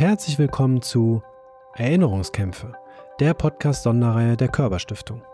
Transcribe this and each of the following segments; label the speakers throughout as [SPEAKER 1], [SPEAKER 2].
[SPEAKER 1] Herzlich willkommen zu Erinnerungskämpfe, der Podcast-Sonderreihe der Körber-Stiftung.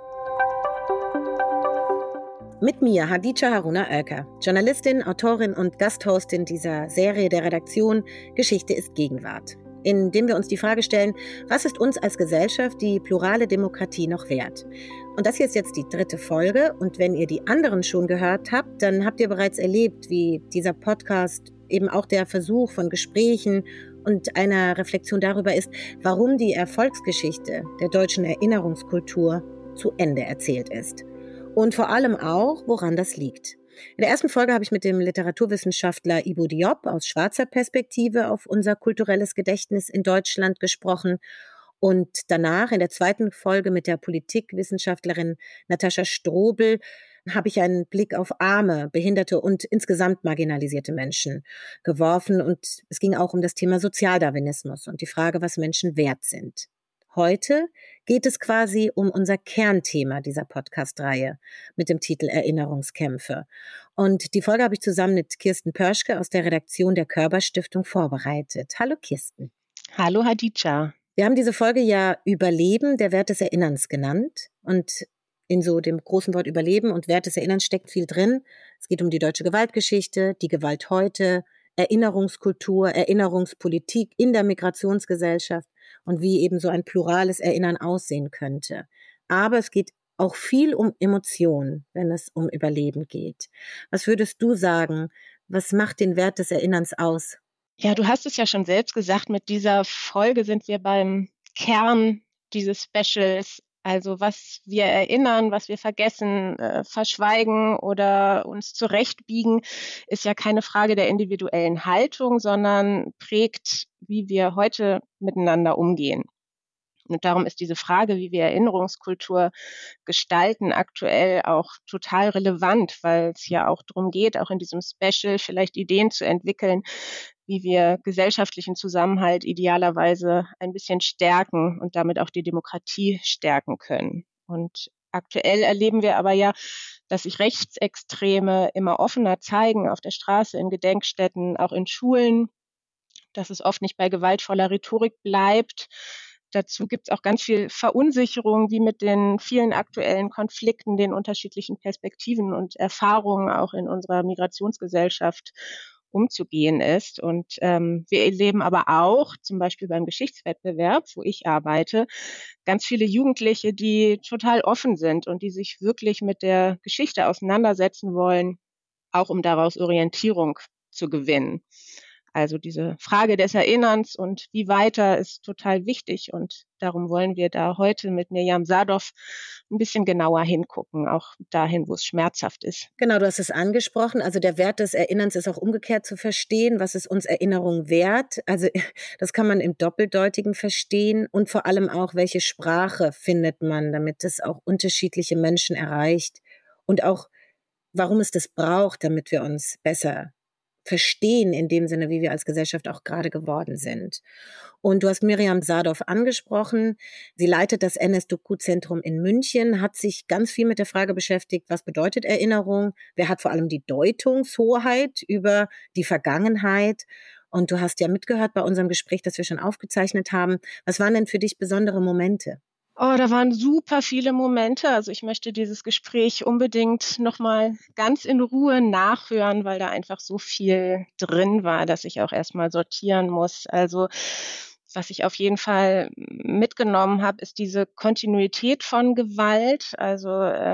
[SPEAKER 2] Mit mir Hadija Haruna Oelker, Journalistin, Autorin und Gasthostin dieser Serie der Redaktion Geschichte ist Gegenwart, in dem wir uns die Frage stellen, was ist uns als Gesellschaft die plurale Demokratie noch wert? Und das hier ist jetzt die 3. Folge, und wenn ihr die anderen schon gehört habt, dann habt ihr bereits erlebt, wie dieser Podcast eben auch der Versuch von Gesprächen und einer Reflexion darüber ist, warum die Erfolgsgeschichte der deutschen Erinnerungskultur zu Ende erzählt ist. Und vor allem auch, woran das liegt. In der ersten Folge habe ich mit dem Literaturwissenschaftler Ibu Diop aus Schwarzer Perspektive auf unser kulturelles Gedächtnis in Deutschland gesprochen. Und danach, in der 2. Folge mit der Politikwissenschaftlerin Natascha Strobel, habe ich einen Blick auf arme, behinderte und insgesamt marginalisierte Menschen geworfen. Und es ging auch um das Thema Sozialdarwinismus und die Frage, was Menschen wert sind. Heute geht es quasi um unser Kernthema dieser Podcast-Reihe mit dem Titel Erinnerungskämpfe. Und die Folge habe ich zusammen mit Kirsten Pörschke aus der Redaktion der Körber-Stiftung vorbereitet. Hallo Kirsten.
[SPEAKER 3] Hallo Hadija.
[SPEAKER 2] Wir haben diese Folge ja Überleben der Wert des Erinnerns genannt. Und in so dem großen Wort Überleben und Wert des Erinnerns steckt viel drin. Es geht um die deutsche Gewaltgeschichte, die Gewalt heute, Erinnerungskultur, Erinnerungspolitik in der Migrationsgesellschaft und wie eben so ein plurales Erinnern aussehen könnte. Aber es geht auch viel um Emotionen, wenn es um Überleben geht. Was würdest du sagen, was macht den Wert des Erinnerns aus?
[SPEAKER 3] Ja, du hast es ja schon selbst gesagt, mit dieser Folge sind wir beim Kern dieses Specials. Also was wir erinnern, was wir vergessen, verschweigen oder uns zurechtbiegen, ist ja keine Frage der individuellen Haltung, sondern prägt, wie wir heute miteinander umgehen. Und darum ist diese Frage, wie wir Erinnerungskultur gestalten, aktuell auch total relevant, weil es ja auch darum geht, auch in diesem Special vielleicht Ideen zu entwickeln, wie wir gesellschaftlichen Zusammenhalt idealerweise ein bisschen stärken und damit auch die Demokratie stärken können. Und aktuell erleben wir aber ja, dass sich Rechtsextreme immer offener zeigen auf der Straße, in Gedenkstätten, auch in Schulen, dass es oft nicht bei gewaltvoller Rhetorik bleibt. Dazu gibt es auch ganz viel Verunsicherung, wie mit den vielen aktuellen Konflikten, den unterschiedlichen Perspektiven und Erfahrungen auch in unserer Migrationsgesellschaft umzugehen ist. Und wir erleben aber auch, zum Beispiel beim Geschichtswettbewerb, wo ich arbeite, ganz viele Jugendliche, die total offen sind und die sich wirklich mit der Geschichte auseinandersetzen wollen, auch um daraus Orientierung zu gewinnen. Also diese Frage des Erinnerns und wie weiter ist total wichtig, und darum wollen wir da heute mit Mirjam Sadow ein bisschen genauer hingucken, auch dahin, wo es schmerzhaft ist.
[SPEAKER 2] Genau, du hast es angesprochen. Also der Wert des Erinnerns ist auch umgekehrt zu verstehen. Was ist uns Erinnerung wert? Also das kann man im Doppeldeutigen verstehen, und vor allem auch, welche Sprache findet man, damit es auch unterschiedliche Menschen erreicht, und auch, warum es das braucht, damit wir uns besser verstehen, in dem Sinne, wie wir als Gesellschaft auch gerade geworden sind. Und du hast Mirjam Sadow angesprochen. Sie leitet das NS-Doku-Zentrum in München, hat sich ganz viel mit der Frage beschäftigt, was bedeutet Erinnerung? Wer hat vor allem die Deutungshoheit über die Vergangenheit? Und du hast ja mitgehört bei unserem Gespräch, das wir schon aufgezeichnet haben. Was waren denn für dich besondere Momente?
[SPEAKER 3] Oh, da waren super viele Momente. Also ich möchte dieses Gespräch unbedingt nochmal ganz in Ruhe nachhören, weil da einfach so viel drin war, dass ich auch erstmal sortieren muss. Also was ich auf jeden Fall mitgenommen habe, ist diese Kontinuität von Gewalt. Also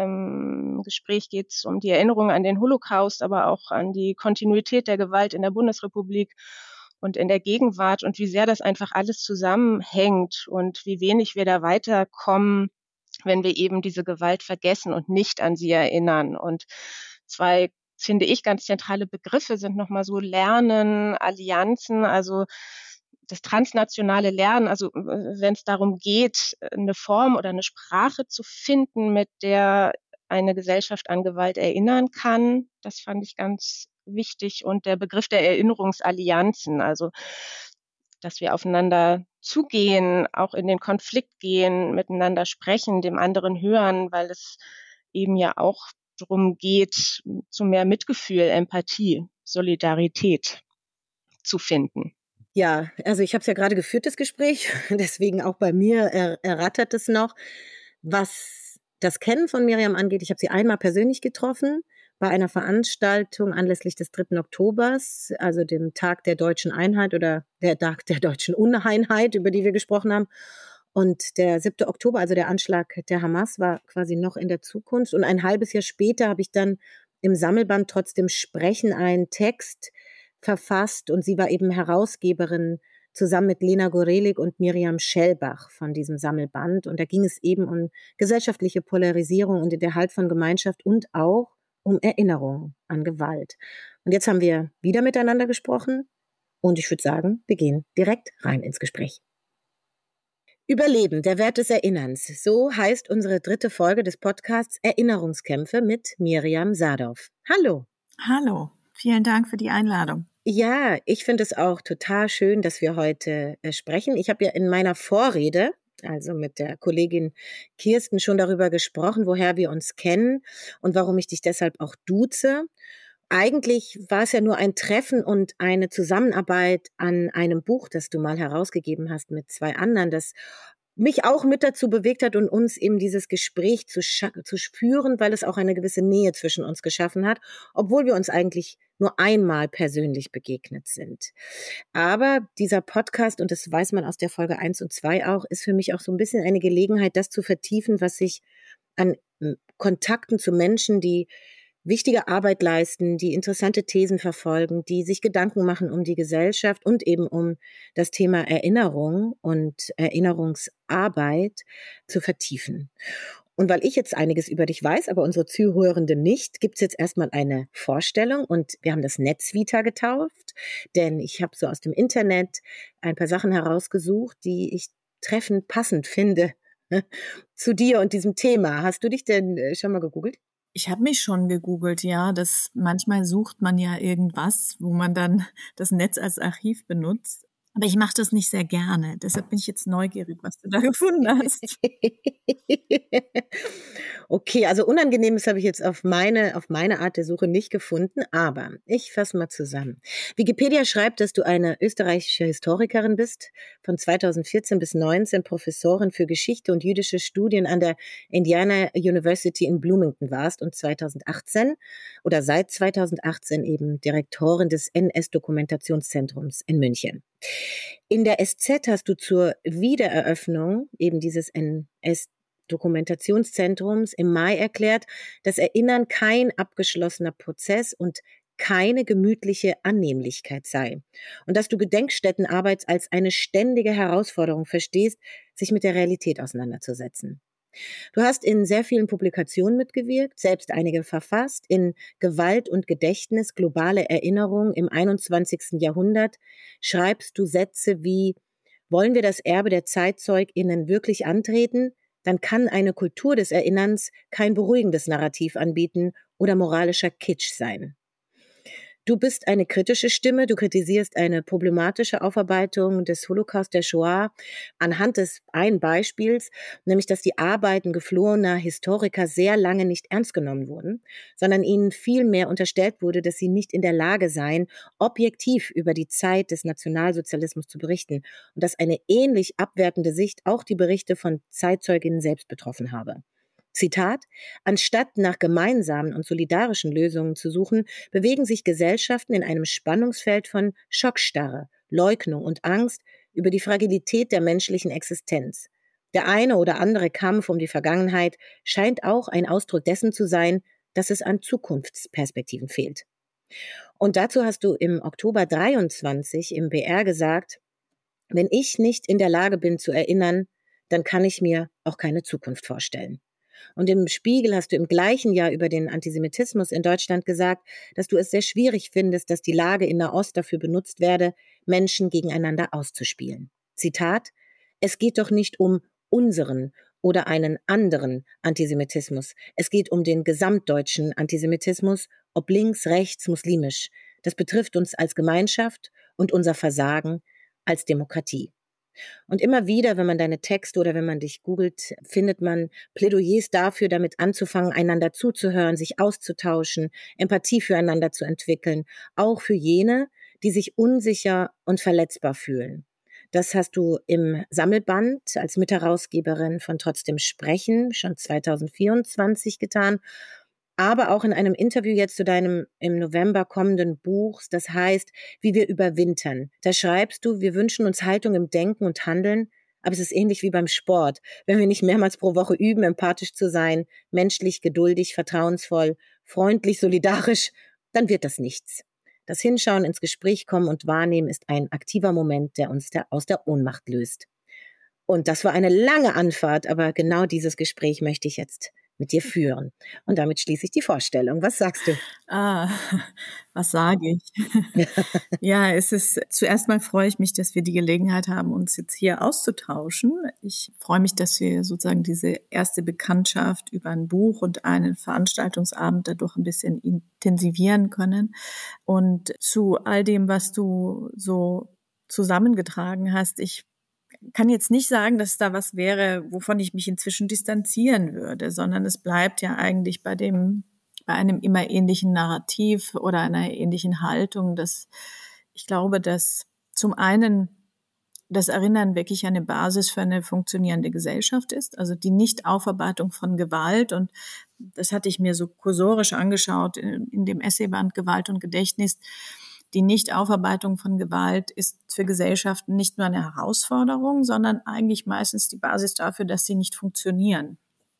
[SPEAKER 3] im Gespräch geht es um die Erinnerung an den Holocaust, aber auch an die Kontinuität der Gewalt in der Bundesrepublik und in der Gegenwart und wie sehr das einfach alles zusammenhängt und wie wenig wir da weiterkommen, wenn wir eben diese Gewalt vergessen und nicht an sie erinnern. Und 2, finde ich, ganz zentrale Begriffe sind nochmal so Lernen, Allianzen, also das transnationale Lernen, also wenn es darum geht, eine Form oder eine Sprache zu finden, mit der eine Gesellschaft an Gewalt erinnern kann. Das fand ich ganz wichtig. Und der Begriff der Erinnerungsallianzen, also dass wir aufeinander zugehen, auch in den Konflikt gehen, miteinander sprechen, dem anderen hören, weil es eben ja auch darum geht, zu mehr Mitgefühl, Empathie, Solidarität zu finden.
[SPEAKER 2] Ja, also ich habe es ja gerade geführt, das Gespräch, deswegen auch bei mir errattert es noch. Was das Kennen von Miriam angeht, ich habe sie einmal persönlich getroffen bei einer Veranstaltung anlässlich des 3. Oktobers, also dem Tag der deutschen Einheit oder der Tag der deutschen Uneinheit, über die wir gesprochen haben. Und der 7. Oktober, also der Anschlag der Hamas, war quasi noch in der Zukunft. Und ein halbes Jahr später habe ich dann im Sammelband Trotzdem Sprechen einen Text verfasst und sie war eben Herausgeberin zusammen mit Lena Gorelik und Miriam Schellbach von diesem Sammelband. Und da ging es eben um gesellschaftliche Polarisierung und den Erhalt von Gemeinschaft und auch um Erinnerung an Gewalt. Und jetzt haben wir wieder miteinander gesprochen und ich würde sagen, wir gehen direkt rein ins Gespräch. Überleben, der Wert des Erinnerns. So heißt unsere 3. Folge des Podcasts Erinnerungskämpfe mit Miriam Sadov. Hallo.
[SPEAKER 4] Hallo, vielen Dank für die Einladung.
[SPEAKER 2] Ja, ich finde es auch total schön, dass wir heute sprechen. Ich habe ja in meiner Vorrede, also mit der Kollegin Kirsten, schon darüber gesprochen, woher wir uns kennen und warum ich dich deshalb auch duze. Eigentlich war es ja nur ein Treffen und eine Zusammenarbeit an einem Buch, das du mal herausgegeben hast mit 2 anderen, das mich auch mit dazu bewegt hat und uns eben dieses Gespräch zu spüren, weil es auch eine gewisse Nähe zwischen uns geschaffen hat, obwohl wir uns eigentlich nur einmal persönlich begegnet sind. Aber dieser Podcast, und das weiß man aus der Folge 1 und 2 auch, ist für mich auch so ein bisschen eine Gelegenheit, das zu vertiefen, was sich an Kontakten zu Menschen, die wichtige Arbeit leisten, die interessante Thesen verfolgen, die sich Gedanken machen um die Gesellschaft und eben um das Thema Erinnerung und Erinnerungsarbeit zu vertiefen. Und weil ich jetzt einiges über dich weiß, aber unsere Zuhörenden nicht, gibt es jetzt erstmal eine Vorstellung und wir haben das Netzvita getauft, denn ich habe so aus dem Internet ein paar Sachen herausgesucht, die ich treffend passend finde zu dir und diesem Thema. Hast du dich denn schon mal gegoogelt?
[SPEAKER 4] Ich habe mich schon gegoogelt, ja. Manchmal sucht man ja irgendwas, wo man dann das Netz als Archiv benutzt. Aber ich mache das nicht sehr gerne. Deshalb bin ich jetzt neugierig, was du da gefunden hast.
[SPEAKER 2] Okay, also Unangenehmes habe ich jetzt auf meine Art der Suche nicht gefunden, aber ich fasse mal zusammen. Wikipedia schreibt, dass du eine österreichische Historikerin bist, von 2014 bis 2019 Professorin für Geschichte und jüdische Studien an der Indiana University in Bloomington warst und 2018 oder seit 2018 eben Direktorin des NS-Dokumentationszentrums in München. In der SZ hast du zur Wiedereröffnung eben dieses NS-Dokumentationszentrums im Mai erklärt, dass Erinnern kein abgeschlossener Prozess und keine gemütliche Annehmlichkeit sei. Und dass du Gedenkstättenarbeit als eine ständige Herausforderung verstehst, sich mit der Realität auseinanderzusetzen. Du hast in sehr vielen Publikationen mitgewirkt, selbst einige verfasst, in Gewalt und Gedächtnis, globale Erinnerung im 21. Jahrhundert schreibst du Sätze wie: Wollen wir das Erbe der ZeitzeugInnen wirklich antreten, dann kann eine Kultur des Erinnerns kein beruhigendes Narrativ anbieten oder moralischer Kitsch sein. Du bist eine kritische Stimme, du kritisierst eine problematische Aufarbeitung des Holocaust der Shoah anhand des einen Beispiels, nämlich dass die Arbeiten geflohener Historiker sehr lange nicht ernst genommen wurden, sondern ihnen vielmehr unterstellt wurde, dass sie nicht in der Lage seien, objektiv über die Zeit des Nationalsozialismus zu berichten und dass eine ähnlich abwertende Sicht auch die Berichte von Zeitzeuginnen selbst betroffen habe. Zitat: Anstatt nach gemeinsamen und solidarischen Lösungen zu suchen, bewegen sich Gesellschaften in einem Spannungsfeld von Schockstarre, Leugnung und Angst über die Fragilität der menschlichen Existenz. Der eine oder andere Kampf um die Vergangenheit scheint auch ein Ausdruck dessen zu sein, dass es an Zukunftsperspektiven fehlt. Und dazu hast du im Oktober 23 im BR gesagt: Wenn ich nicht in der Lage bin zu erinnern, dann kann ich mir auch keine Zukunft vorstellen. Und im Spiegel hast du im gleichen Jahr über den Antisemitismus in Deutschland gesagt, dass du es sehr schwierig findest, dass die Lage in Nahost dafür benutzt werde, Menschen gegeneinander auszuspielen. Zitat: Es geht doch nicht um unseren oder einen anderen Antisemitismus. Es geht um den gesamtdeutschen Antisemitismus, ob links, rechts, muslimisch. Das betrifft uns als Gemeinschaft und unser Versagen als Demokratie. Und immer wieder, wenn man deine Texte oder wenn man dich googelt, findet man Plädoyers dafür, damit anzufangen, einander zuzuhören, sich auszutauschen, Empathie füreinander zu entwickeln, auch für jene, die sich unsicher und verletzbar fühlen. Das hast du im Sammelband als Mitherausgeberin von Trotzdem Sprechen schon 2024 getan, aber auch in einem Interview jetzt zu deinem im November kommenden Buch, das heißt, wie wir überwintern. Da schreibst du, wir wünschen uns Haltung im Denken und Handeln, aber es ist ähnlich wie beim Sport. Wenn wir nicht mehrmals pro Woche üben, empathisch zu sein, menschlich, geduldig, vertrauensvoll, freundlich, solidarisch, dann wird das nichts. Das Hinschauen, ins Gespräch kommen und wahrnehmen ist ein aktiver Moment, der uns aus der Ohnmacht löst. Und das war eine lange Anfahrt, aber genau dieses Gespräch möchte ich jetzt mit dir führen. Und damit schließe ich die Vorstellung. Was sagst du?
[SPEAKER 4] Was sage ich? Ja, zuerst mal freue ich mich, dass wir die Gelegenheit haben, uns jetzt hier auszutauschen. Ich freue mich, dass wir sozusagen diese erste Bekanntschaft über ein Buch und einen Veranstaltungsabend dadurch ein bisschen intensivieren können. Und zu all dem, was du so zusammengetragen hast, ich kann jetzt nicht sagen, dass da was wäre, wovon ich mich inzwischen distanzieren würde, sondern es bleibt ja eigentlich bei einem immer ähnlichen Narrativ oder einer ähnlichen Haltung, dass ich glaube, dass zum einen das Erinnern wirklich eine Basis für eine funktionierende Gesellschaft ist, also die Nichtaufarbeitung von Gewalt, und das hatte ich mir so kursorisch angeschaut in dem Essayband Gewalt und Gedächtnis. Die Nichtaufarbeitung von Gewalt ist für Gesellschaften nicht nur eine Herausforderung, sondern eigentlich meistens die Basis dafür, dass sie nicht funktionieren.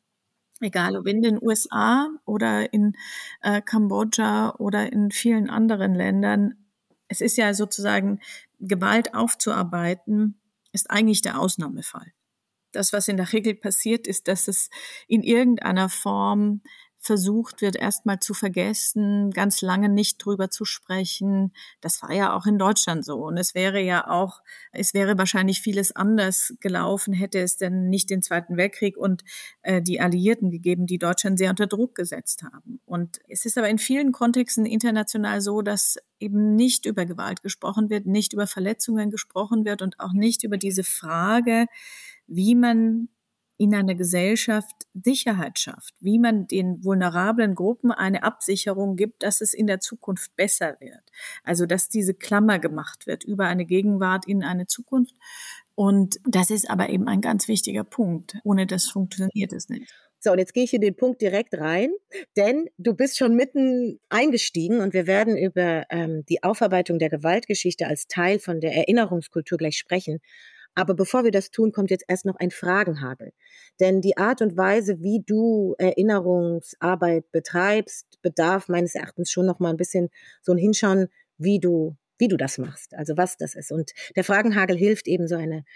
[SPEAKER 4] Egal ob in den USA oder in Kambodscha oder in vielen anderen Ländern. Es ist ja sozusagen, Gewalt aufzuarbeiten, ist eigentlich der Ausnahmefall. Das, was in der Regel passiert, ist, dass es in irgendeiner Form versucht wird, erstmal zu vergessen, ganz lange nicht drüber zu sprechen. Das war ja auch in Deutschland so. Und es wäre wahrscheinlich vieles anders gelaufen, hätte es denn nicht den Zweiten Weltkrieg und die Alliierten gegeben, die Deutschland sehr unter Druck gesetzt haben. Und es ist aber in vielen Kontexten international so, dass eben nicht über Gewalt gesprochen wird, nicht über Verletzungen gesprochen wird und auch nicht über diese Frage, wie man in einer Gesellschaft Sicherheit schafft, wie man den vulnerablen Gruppen eine Absicherung gibt, dass es in der Zukunft besser wird. Also, dass diese Klammer gemacht wird über eine Gegenwart in eine Zukunft. Und das ist aber eben ein ganz wichtiger Punkt. Ohne das funktioniert es nicht.
[SPEAKER 2] So, und jetzt gehe ich in den Punkt direkt rein, denn du bist schon mitten eingestiegen und wir werden über die Aufarbeitung der Gewaltgeschichte als Teil von der Erinnerungskultur gleich sprechen. Aber bevor wir das tun, kommt jetzt erst noch ein Fragenhagel. Denn die Art und Weise, wie du Erinnerungsarbeit betreibst, bedarf meines Erachtens schon noch mal ein bisschen so ein Hinschauen, wie du das machst, also was das ist. Und der Fragenhagel hilft eben so ein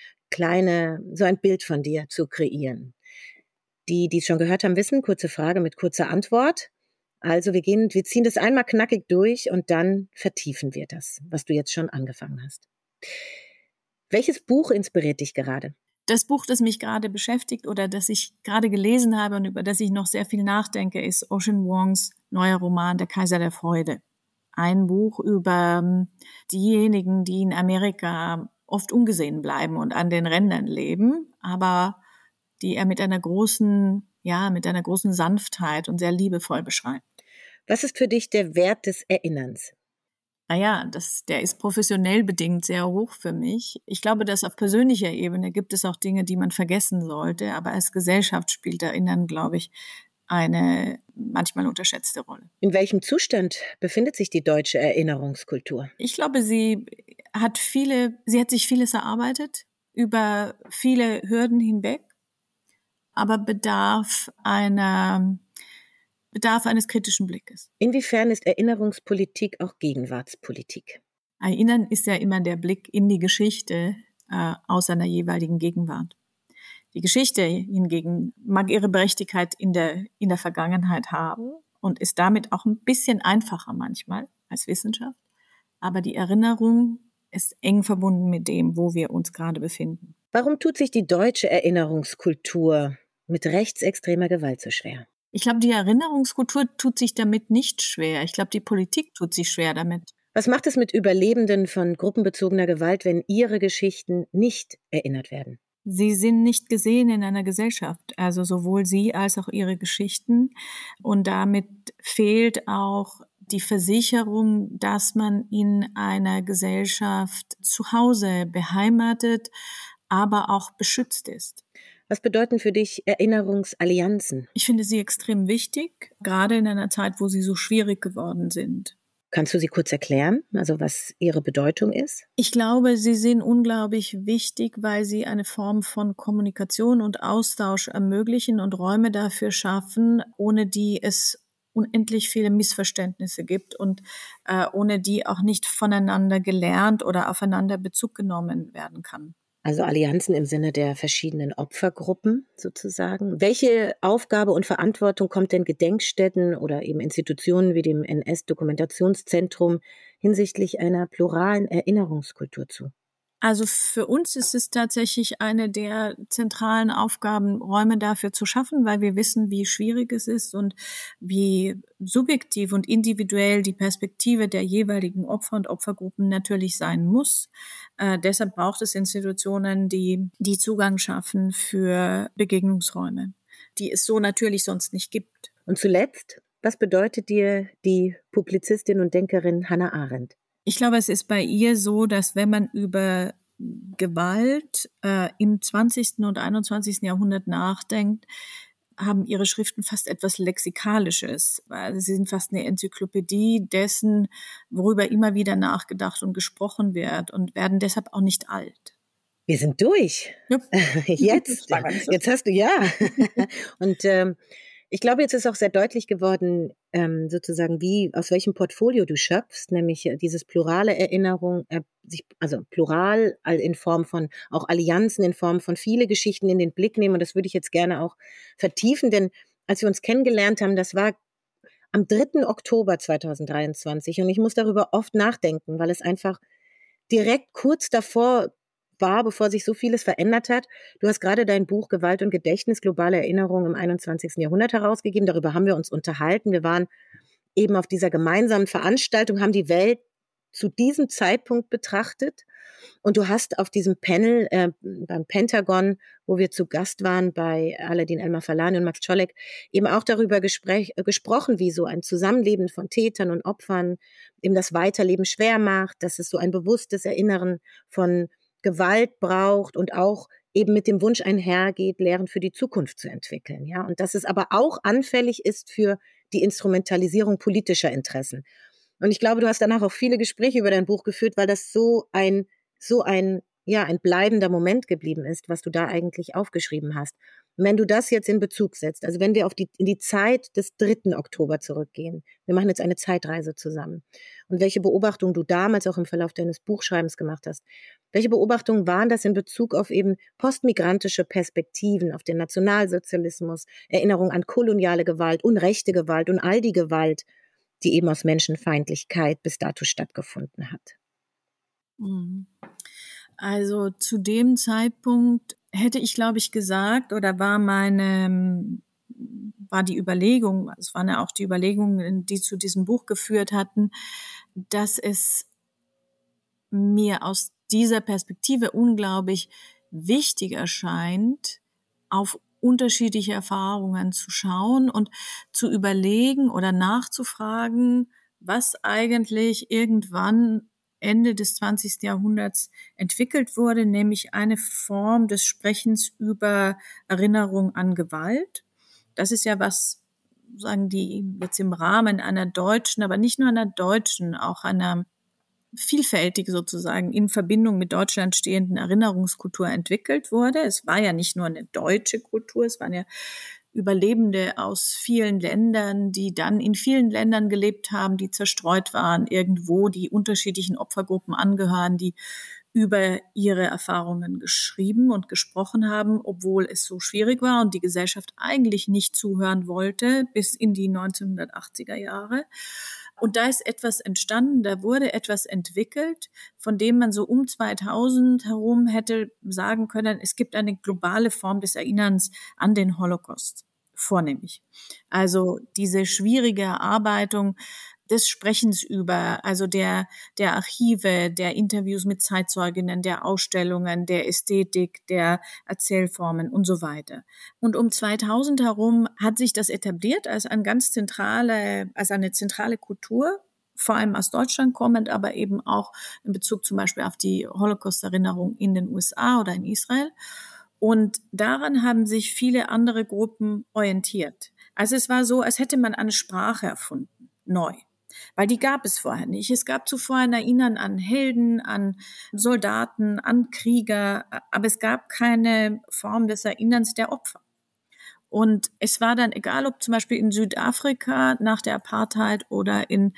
[SPEAKER 2] Bild von dir zu kreieren. Die es schon gehört haben, wissen, kurze Frage mit kurzer Antwort. Also wir ziehen das einmal knackig durch und dann vertiefen wir das, was du jetzt schon angefangen hast. Welches Buch inspiriert dich gerade?
[SPEAKER 4] Das Buch, das mich gerade beschäftigt oder das ich gerade gelesen habe und über das ich noch sehr viel nachdenke, ist Ocean Vuongs neuer Roman Der Kaiser der Freude. Ein Buch über diejenigen, die in Amerika oft ungesehen bleiben und an den Rändern leben, aber die er mit einer großen Sanftheit und sehr liebevoll beschreibt.
[SPEAKER 2] Was ist für dich der Wert des Erinnerns?
[SPEAKER 4] Der ist professionell bedingt sehr hoch für mich. Ich glaube, dass auf persönlicher Ebene gibt es auch Dinge, die man vergessen sollte, aber als Gesellschaft spielt Erinnern, glaube ich, eine manchmal unterschätzte Rolle.
[SPEAKER 2] In welchem Zustand befindet sich die deutsche Erinnerungskultur?
[SPEAKER 4] Ich glaube, sie hat sich vieles erarbeitet, über viele Hürden hinweg, aber bedarf eines kritischen Blickes.
[SPEAKER 2] Inwiefern ist Erinnerungspolitik auch Gegenwartspolitik?
[SPEAKER 4] Erinnern ist ja immer der Blick in die Geschichte aus einer jeweiligen Gegenwart. Die Geschichte hingegen mag ihre Berechtigkeit in der Vergangenheit haben und ist damit auch ein bisschen einfacher manchmal als Wissenschaft. Aber die Erinnerung ist eng verbunden mit dem, wo wir uns gerade befinden.
[SPEAKER 2] Warum tut sich die deutsche Erinnerungskultur mit rechtsextremer Gewalt so schwer?
[SPEAKER 4] Ich glaube, die Erinnerungskultur tut sich damit nicht schwer. Ich glaube, die Politik tut sich schwer damit.
[SPEAKER 2] Was macht es mit Überlebenden von gruppenbezogener Gewalt, wenn ihre Geschichten nicht erinnert werden?
[SPEAKER 4] Sie sind nicht gesehen in einer Gesellschaft, also sowohl sie als auch ihre Geschichten. Und damit fehlt auch die Versicherung, dass man in einer Gesellschaft zu Hause beheimatet, aber auch beschützt ist.
[SPEAKER 2] Was bedeuten für dich Erinnerungsallianzen?
[SPEAKER 4] Ich finde sie extrem wichtig, gerade in einer Zeit, wo sie so schwierig geworden sind.
[SPEAKER 2] Kannst du sie kurz erklären, also was ihre Bedeutung ist?
[SPEAKER 4] Ich glaube, sie sind unglaublich wichtig, weil sie eine Form von Kommunikation und Austausch ermöglichen und Räume dafür schaffen, ohne die es unendlich viele Missverständnisse gibt und ohne die auch nicht voneinander gelernt oder aufeinander Bezug genommen werden kann.
[SPEAKER 2] Also Allianzen im Sinne der verschiedenen Opfergruppen sozusagen. Welche Aufgabe und Verantwortung kommt denn Gedenkstätten oder eben Institutionen wie dem NS-Dokumentationszentrum hinsichtlich einer pluralen Erinnerungskultur zu?
[SPEAKER 4] Also für uns ist es tatsächlich eine der zentralen Aufgaben, Räume dafür zu schaffen, weil wir wissen, wie schwierig es ist und wie subjektiv und individuell die Perspektive der jeweiligen Opfer und Opfergruppen natürlich sein muss. Deshalb braucht es Institutionen, die Zugang schaffen für Begegnungsräume, die es so natürlich sonst nicht gibt.
[SPEAKER 2] Und zuletzt, was bedeutet dir die Publizistin und Denkerin Hannah Arendt?
[SPEAKER 4] Ich glaube, es ist bei ihr so, dass wenn man über Gewalt im 20. und 21. Jahrhundert nachdenkt, haben ihre Schriften fast etwas Lexikalisches. Also sie sind fast eine Enzyklopädie dessen, worüber immer wieder nachgedacht und gesprochen wird und werden deshalb auch nicht alt.
[SPEAKER 2] Wir sind durch.
[SPEAKER 4] Jupp.
[SPEAKER 2] Jetzt hast du, ja. Und ich glaube, jetzt ist auch sehr deutlich geworden, sozusagen, aus welchem Portfolio du schöpfst, nämlich dieses plurale Erinnerung, also plural in Form von auch Allianzen, in Form von viele Geschichten in den Blick nehmen. Und das würde ich jetzt gerne auch vertiefen, denn als wir uns kennengelernt haben, das war am 3. Oktober 2023 und ich muss darüber oft nachdenken, weil es einfach direkt kurz davor war, bevor sich so vieles verändert hat. Du hast gerade dein Buch Gewalt und Gedächtnis, globale Erinnerung im 21. Jahrhundert herausgegeben. Darüber haben wir uns unterhalten. Wir waren eben auf dieser gemeinsamen Veranstaltung, haben die Welt zu diesem Zeitpunkt betrachtet. Und du hast auf diesem Panel beim Pentagon, wo wir zu Gast waren bei Aladin El-Mafalani und Max Czolek, eben auch darüber gesprochen, wie so ein Zusammenleben von Tätern und Opfern eben das Weiterleben schwer macht, dass es so ein bewusstes Erinnern von Gewalt braucht und auch eben mit dem Wunsch einhergeht, Lehren für die Zukunft zu entwickeln, ja. Und dass es aber auch anfällig ist für die Instrumentalisierung politischer Interessen. Und ich glaube, du hast danach auch viele Gespräche über dein Buch geführt, weil das so ein bleibender Moment geblieben ist, was du da eigentlich aufgeschrieben hast. Und wenn du das jetzt in Bezug setzt, also wenn wir in die Zeit des 3. Oktober zurückgehen, wir machen jetzt eine Zeitreise zusammen, und welche Beobachtungen du damals auch im Verlauf deines Buchschreibens gemacht hast, welche Beobachtungen waren das in Bezug auf eben postmigrantische Perspektiven, auf den Nationalsozialismus, Erinnerung an koloniale Gewalt, unrechte Gewalt und all die Gewalt, die eben aus Menschenfeindlichkeit bis dato stattgefunden hat?
[SPEAKER 4] Also zu dem Zeitpunkt hätte ich, glaube ich, gesagt, oder war die Überlegung, es waren ja auch die Überlegungen, die zu diesem Buch geführt hatten, dass es mir aus dieser Perspektive unglaublich wichtig erscheint, auf unterschiedliche Erfahrungen zu schauen und zu überlegen oder nachzufragen, was eigentlich irgendwann Ende des 20. Jahrhunderts entwickelt wurde, nämlich eine Form des Sprechens über Erinnerung an Gewalt. Das ist ja was, sagen die, jetzt im Rahmen einer deutschen, aber nicht nur einer deutschen, auch einer vielfältig sozusagen in Verbindung mit Deutschland stehenden Erinnerungskultur entwickelt wurde. Es war ja nicht nur eine deutsche Kultur, es waren ja Überlebende aus vielen Ländern, die dann in vielen Ländern gelebt haben, die zerstreut waren irgendwo, die unterschiedlichen Opfergruppen angehören, die über ihre Erfahrungen geschrieben und gesprochen haben, obwohl es so schwierig war und die Gesellschaft eigentlich nicht zuhören wollte bis in die 1980er Jahre. Und da ist etwas entstanden, da wurde etwas entwickelt, von dem man so um 2000 herum hätte sagen können, es gibt eine globale Form des Erinnerns an den Holocaust, vornehmlich. Also diese schwierige Erarbeitung des Sprechens über, also der Archive, der Interviews mit Zeitzeuginnen, der Ausstellungen, der Ästhetik, der Erzählformen und so weiter. Und um 2000 herum hat sich das etabliert als eine zentrale Kultur, vor allem aus Deutschland kommend, aber eben auch in Bezug zum Beispiel auf die Holocaust-Erinnerung in den USA oder in Israel. Und daran haben sich viele andere Gruppen orientiert. Also es war so, als hätte man eine Sprache erfunden, neu. Weil die gab es vorher nicht. Es gab zuvor ein Erinnern an Helden, an Soldaten, an Krieger, aber es gab keine Form des Erinnerns der Opfer. Und es war dann egal, ob zum Beispiel in Südafrika nach der Apartheid oder in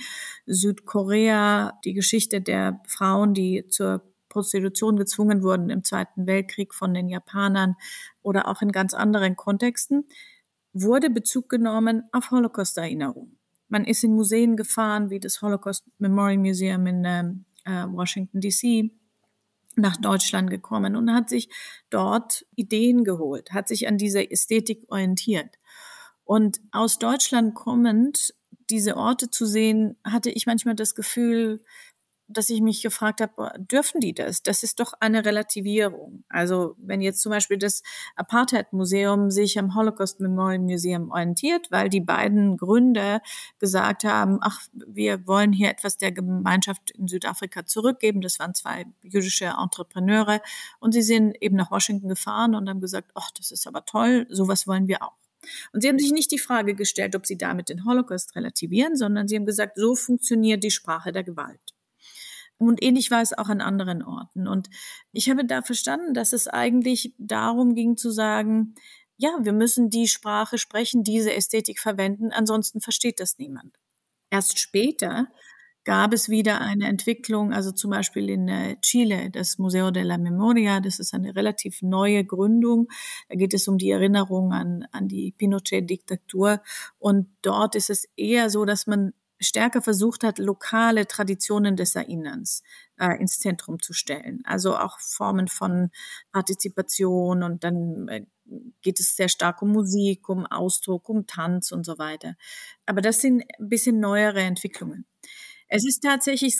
[SPEAKER 4] Südkorea die Geschichte der Frauen, die zur Prostitution gezwungen wurden im Zweiten Weltkrieg von den Japanern oder auch in ganz anderen Kontexten, wurde Bezug genommen auf Holocaust-Erinnerung. Man ist in Museen gefahren, wie das Holocaust Memorial Museum in Washington D.C., nach Deutschland gekommen und hat sich dort Ideen geholt, hat sich an dieser Ästhetik orientiert. Und aus Deutschland kommend, diese Orte zu sehen, hatte ich manchmal das Gefühl, dass ich mich gefragt habe, dürfen die das? Das ist doch eine Relativierung. Also wenn jetzt zum Beispiel das Apartheid-Museum sich am Holocaust Memorial Museum orientiert, weil die beiden Gründer gesagt haben, ach, wir wollen hier etwas der Gemeinschaft in Südafrika zurückgeben. Das waren 2 jüdische Entrepreneure und sie sind eben nach Washington gefahren und haben gesagt, ach, das ist aber toll, sowas wollen wir auch. Und sie haben sich nicht die Frage gestellt, ob sie damit den Holocaust relativieren, sondern sie haben gesagt, so funktioniert die Sprache der Gewalt. Und ähnlich war es auch an anderen Orten. Und ich habe da verstanden, dass es eigentlich darum ging zu sagen, ja, wir müssen die Sprache sprechen, diese Ästhetik verwenden, ansonsten versteht das niemand. Erst später gab es wieder eine Entwicklung, also zum Beispiel in Chile, das Museo de la Memoria, das ist eine relativ neue Gründung. Da geht es um die Erinnerung an die Pinochet-Diktatur. Und dort ist es eher so, dass man stärker versucht hat, lokale Traditionen des Erinnerns ins Zentrum zu stellen. Also auch Formen von Partizipation und dann geht es sehr stark um Musik, um Ausdruck, um Tanz und so weiter. Aber das sind ein bisschen neuere Entwicklungen. Es ist tatsächlich,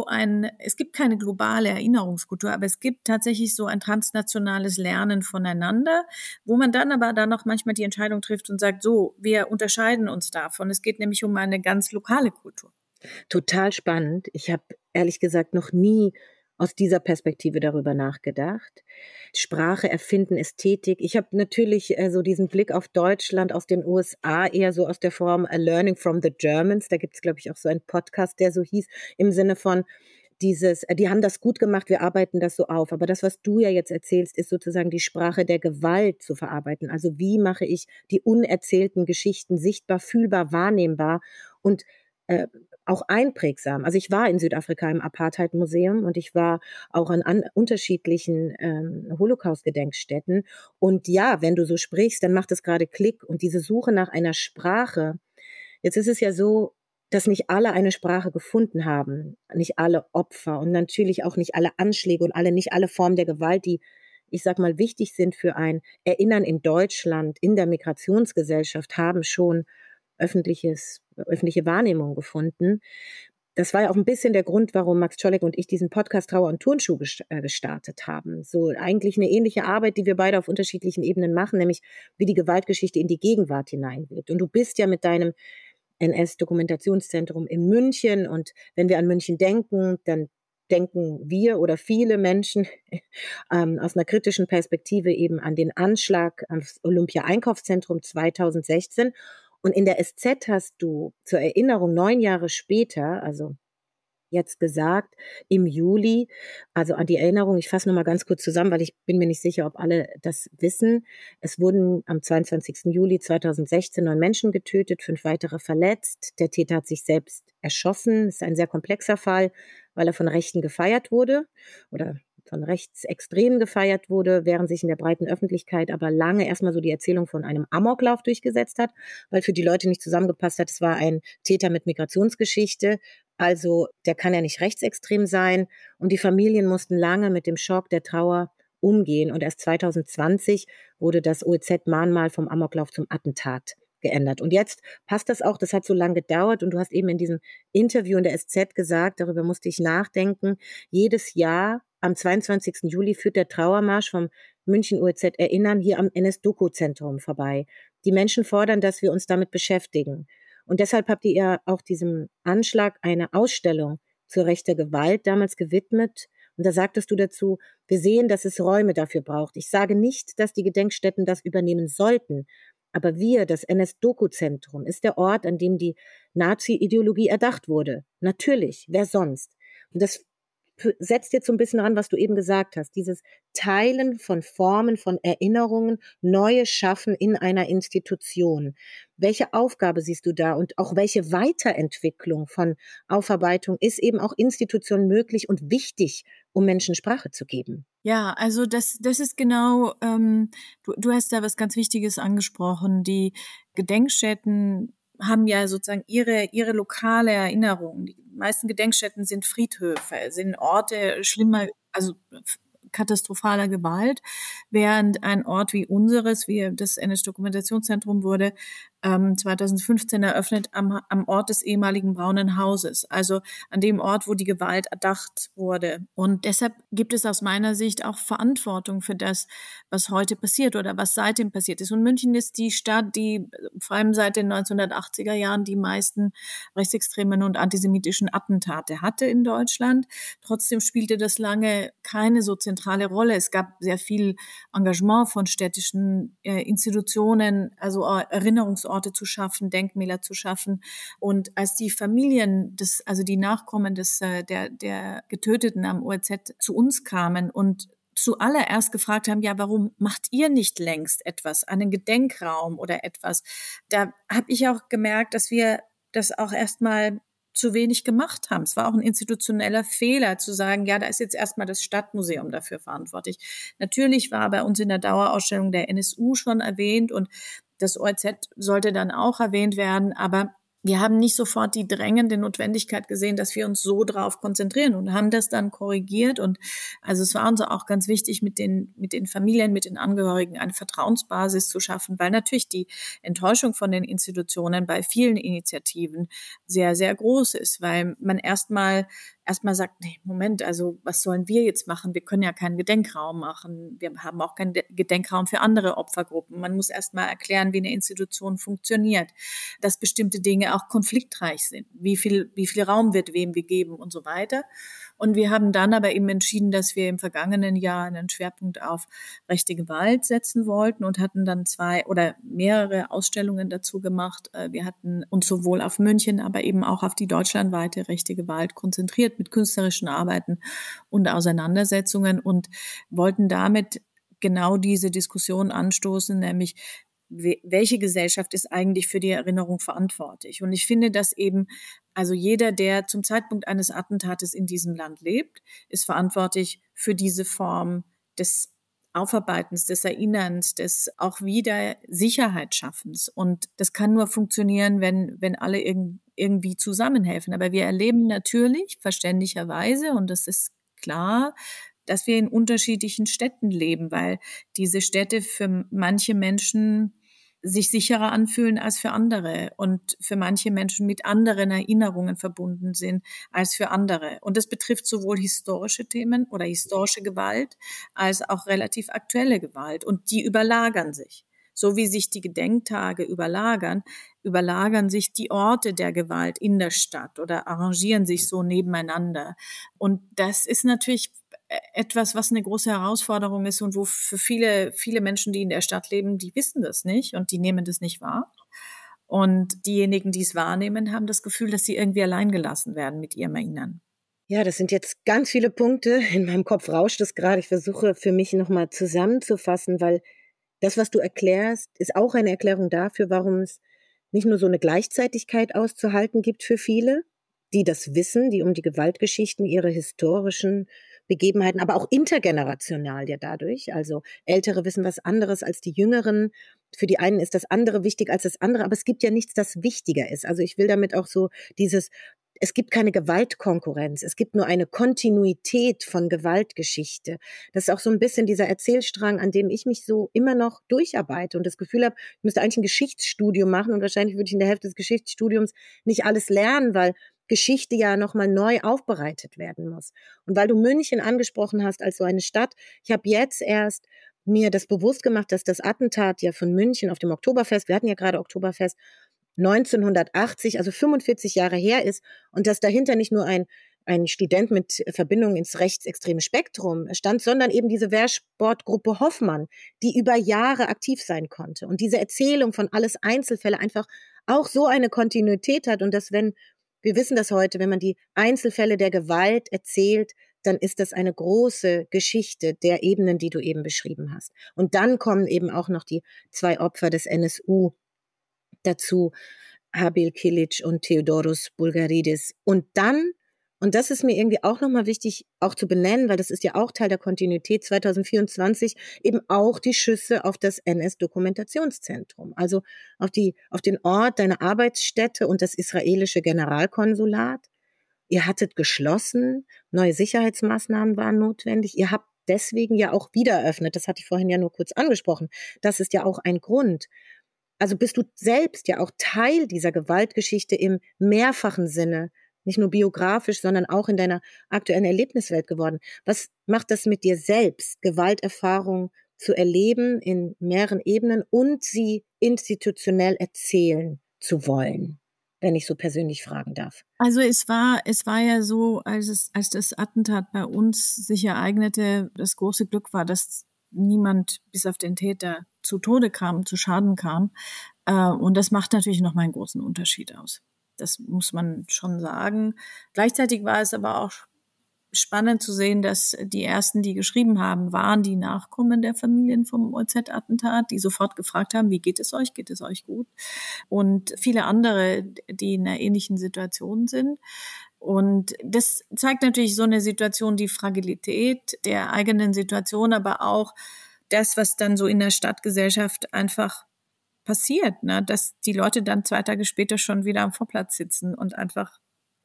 [SPEAKER 4] es gibt keine globale Erinnerungskultur, aber es gibt tatsächlich so ein transnationales Lernen voneinander, wo man dann aber noch manchmal die Entscheidung trifft und sagt, so, wir unterscheiden uns davon. Es geht nämlich um eine ganz lokale Kultur.
[SPEAKER 2] Total spannend. Ich habe ehrlich gesagt noch nie aus dieser Perspektive darüber nachgedacht. Sprache erfinden, Ästhetik. Ich habe natürlich so diesen Blick auf Deutschland aus den USA eher so aus der Form Learning from the Germans. Da gibt es, glaube ich, auch so einen Podcast, der so hieß, im Sinne von die haben das gut gemacht, wir arbeiten das so auf. Aber das, was du ja jetzt erzählst, ist sozusagen die Sprache der Gewalt zu verarbeiten. Also wie mache ich die unerzählten Geschichten sichtbar, fühlbar, wahrnehmbar und auch einprägsam. Also ich war in Südafrika im Apartheid-Museum und ich war auch an unterschiedlichen Holocaust-Gedenkstätten. Und ja, wenn du so sprichst, dann macht es gerade Klick. Und diese Suche nach einer Sprache, jetzt ist es ja so, dass nicht alle eine Sprache gefunden haben, nicht alle Opfer und natürlich auch nicht alle Anschläge und nicht alle Formen der Gewalt, die, ich sag mal, wichtig sind für ein Erinnern in Deutschland, in der Migrationsgesellschaft, haben schon öffentliche Wahrnehmung gefunden. Das war ja auch ein bisschen der Grund, warum Max Czolek und ich diesen Podcast Trauer und Turnschuh gestartet haben. So eigentlich eine ähnliche Arbeit, die wir beide auf unterschiedlichen Ebenen machen, nämlich wie die Gewaltgeschichte in die Gegenwart hineinwirkt. Und du bist ja mit deinem NS-Dokumentationszentrum in München und wenn wir an München denken, dann denken wir oder viele Menschen aus einer kritischen Perspektive eben an den Anschlag aufs Olympia-Einkaufszentrum 2016. Und in der SZ hast du zur Erinnerung 9 Jahre später, also jetzt gesagt, im Juli, also an die Erinnerung, ich fasse nochmal ganz kurz zusammen, weil ich bin mir nicht sicher, ob alle das wissen. Es wurden am 22. Juli 2016 9 Menschen getötet, 5 weitere verletzt. Der Täter hat sich selbst erschossen. Das ist ein sehr komplexer Fall, weil er von Rechten gefeiert wurde oder von Rechtsextremen gefeiert wurde, während sich in der breiten Öffentlichkeit aber lange erstmal so die Erzählung von einem Amoklauf durchgesetzt hat, weil für die Leute nicht zusammengepasst hat. Es war ein Täter mit Migrationsgeschichte, also der kann ja nicht rechtsextrem sein. Und die Familien mussten lange mit dem Schock der Trauer umgehen. Und erst 2020 wurde das OEZ-Mahnmal vom Amoklauf zum Attentat geändert. Und jetzt passt das auch, das hat so lange gedauert und du hast eben in diesem Interview in der SZ gesagt, darüber musste ich nachdenken, jedes Jahr am 22. Juli führt der Trauermarsch vom München UEZ Erinnern hier am NS-Doku-Zentrum vorbei. Die Menschen fordern, dass wir uns damit beschäftigen. Und deshalb habt ihr ja auch diesem Anschlag eine Ausstellung zur rechter Gewalt damals gewidmet. Und da sagtest du dazu, wir sehen, dass es Räume dafür braucht. Ich sage nicht, dass die Gedenkstätten das übernehmen sollten. Aber wir, das NS-Doku-Zentrum, ist der Ort, an dem die Nazi-Ideologie erdacht wurde. Natürlich, wer sonst? Und das setzt jetzt so ein bisschen ran, was du eben gesagt hast. Dieses Teilen von Formen, von Erinnerungen, neue Schaffen in einer Institution. Welche Aufgabe siehst du da und auch welche Weiterentwicklung von Aufarbeitung ist eben auch Institutionen möglich und wichtig, um Menschen Sprache zu geben?
[SPEAKER 4] Ja, also das ist genau, du hast da was ganz Wichtiges angesprochen. Die Gedenkstätten haben ja sozusagen ihre lokale Erinnerung. Die meisten Gedenkstätten sind Friedhöfe, sind Orte schlimmer, also katastrophaler Gewalt, während ein Ort wie unseres, wie das NS-Dokumentationszentrum wurde 2015 eröffnet am Ort des ehemaligen Braunen Hauses, also an dem Ort, wo die Gewalt erdacht wurde. Und deshalb gibt es aus meiner Sicht auch Verantwortung für das, was heute passiert oder was seitdem passiert ist. Und München ist die Stadt, die vor allem seit den 1980er Jahren die meisten rechtsextremen und antisemitischen Attentate hatte in Deutschland. Trotzdem spielte das lange keine so zentrale Rolle. Es gab sehr viel Engagement von städtischen Institutionen, also Erinnerungsorte zu schaffen, Denkmäler zu schaffen. Und als die Familien, also die Nachkommen der Getöteten am OEZ zu uns kamen und zuallererst gefragt haben, ja, warum macht ihr nicht längst etwas, einen Gedenkraum oder etwas? Da habe ich auch gemerkt, dass wir das auch erstmal zu wenig gemacht haben. Es war auch ein institutioneller Fehler zu sagen, ja, da ist jetzt erstmal das Stadtmuseum dafür verantwortlich. Natürlich war bei uns in der Dauerausstellung der NSU schon erwähnt und das OEZ sollte dann auch erwähnt werden, aber wir haben nicht sofort die drängende Notwendigkeit gesehen, dass wir uns so drauf konzentrieren und haben das dann korrigiert. Und also es war uns auch ganz wichtig, mit den Familien, mit den Angehörigen eine Vertrauensbasis zu schaffen, weil natürlich die Enttäuschung von den Institutionen bei vielen Initiativen sehr, sehr groß ist, weil man erstmal sagt, nee, Moment, also was sollen wir jetzt machen? Wir können ja keinen Gedenkraum machen. Wir haben auch keinen Gedenkraum für andere Opfergruppen. Man muss erstmal erklären, wie eine Institution funktioniert, dass bestimmte Dinge auch konfliktreich sind, wie viel Raum wird wem gegeben und so weiter. Und wir haben dann aber eben entschieden, dass wir im vergangenen Jahr einen Schwerpunkt auf rechte Gewalt setzen wollten und hatten dann 2 oder mehrere Ausstellungen dazu gemacht. Wir hatten uns sowohl auf München, aber eben auch auf die deutschlandweite rechte Gewalt konzentriert mit künstlerischen Arbeiten und Auseinandersetzungen und wollten damit genau diese Diskussion anstoßen, nämlich welche Gesellschaft ist eigentlich für die Erinnerung verantwortlich? Und ich finde, dass eben, also jeder, der zum Zeitpunkt eines Attentates in diesem Land lebt, ist verantwortlich für diese Form des Aufarbeitens, des Erinnerns, des auch wieder Sicherheitsschaffens. Und das kann nur funktionieren, wenn alle irgendwie zusammenhelfen. Aber wir erleben natürlich verständlicherweise, und das ist klar, dass wir in unterschiedlichen Städten leben, weil diese Städte für manche Menschen sich sicherer anfühlen als für andere und für manche Menschen mit anderen Erinnerungen verbunden sind als für andere. Und das betrifft sowohl historische Themen oder historische Gewalt als auch relativ aktuelle Gewalt. Und die überlagern sich. So wie sich die Gedenktage überlagern sich die Orte der Gewalt in der Stadt oder arrangieren sich so nebeneinander. Und das ist natürlich etwas, was eine große Herausforderung ist und wo für viele Menschen, die in der Stadt leben, die wissen das nicht und die nehmen das nicht wahr. Und diejenigen, die es wahrnehmen, haben das Gefühl, dass sie irgendwie allein gelassen werden mit ihrem Erinnern.
[SPEAKER 2] Ja, das sind jetzt ganz viele Punkte. In meinem Kopf rauscht es gerade. Ich versuche für mich nochmal zusammenzufassen, weil das, was du erklärst, ist auch eine Erklärung dafür, warum es nicht nur so eine Gleichzeitigkeit auszuhalten gibt für viele, die das wissen, die um die Gewaltgeschichten, ihre historischen Begebenheiten, aber auch intergenerational ja dadurch. Also Ältere wissen was anderes als die Jüngeren. Für die einen ist das andere wichtig als das andere, aber es gibt ja nichts, das wichtiger ist. Also ich will damit auch so dieses es gibt keine Gewaltkonkurrenz, es gibt nur eine Kontinuität von Gewaltgeschichte. Das ist auch so ein bisschen dieser Erzählstrang, an dem ich mich so immer noch durcharbeite und das Gefühl habe, ich müsste eigentlich ein Geschichtsstudium machen und wahrscheinlich würde ich in der Hälfte des Geschichtsstudiums nicht alles lernen, weil Geschichte ja nochmal neu aufbereitet werden muss. Und weil du München angesprochen hast als so eine Stadt, ich habe jetzt erst mir das bewusst gemacht, dass das Attentat ja von München auf dem Oktoberfest, wir hatten ja gerade Oktoberfest, 1980, also 45 Jahre her ist und dass dahinter nicht nur ein Student mit Verbindung ins rechtsextreme Spektrum stand, sondern eben diese Wehrsportgruppe Hoffmann, die über Jahre aktiv sein konnte. Und diese Erzählung von alles Einzelfälle einfach auch so eine Kontinuität hat und dass wir wissen das heute, wenn man die Einzelfälle der Gewalt erzählt, dann ist das eine große Geschichte der Ebenen, die du eben beschrieben hast. Und dann kommen eben auch noch die 2 Opfer des NSU dazu, Habil Kilic und Theodoros Bulgaridis. Und dann, und das ist mir irgendwie auch nochmal wichtig, auch zu benennen, weil das ist ja auch Teil der Kontinuität 2024, eben auch die Schüsse auf das NS-Dokumentationszentrum, also auf den Ort, deine Arbeitsstätte und das israelische Generalkonsulat. Ihr hattet geschlossen, neue Sicherheitsmaßnahmen waren notwendig, ihr habt deswegen ja auch wieder eröffnet, das hatte ich vorhin ja nur kurz angesprochen, das ist ja auch ein Grund. Also bist du selbst ja auch Teil dieser Gewaltgeschichte im mehrfachen Sinne, nicht nur biografisch, sondern auch in deiner aktuellen Erlebniswelt geworden. Was macht das mit dir selbst, Gewalterfahrung zu erleben in mehreren Ebenen und sie institutionell erzählen zu wollen, wenn ich so persönlich fragen darf?
[SPEAKER 4] Also es war ja so, als das Attentat bei uns sich ereignete, das große Glück war, dass niemand bis auf den Täter zu Tode kam, zu Schaden kam. Und das macht natürlich nochmal einen großen Unterschied aus. Das muss man schon sagen. Gleichzeitig war es aber auch spannend zu sehen, dass die ersten, die geschrieben haben, waren die Nachkommen der Familien vom OZ-Attentat, die sofort gefragt haben, wie geht es euch? Geht es euch gut? Und viele andere, die in einer ähnlichen Situation sind. Und das zeigt natürlich so eine Situation, die Fragilität der eigenen Situation, aber auch das, was dann so in der Stadtgesellschaft einfach passiert, ne? Dass die Leute dann 2 Tage später schon wieder am Vorplatz sitzen und einfach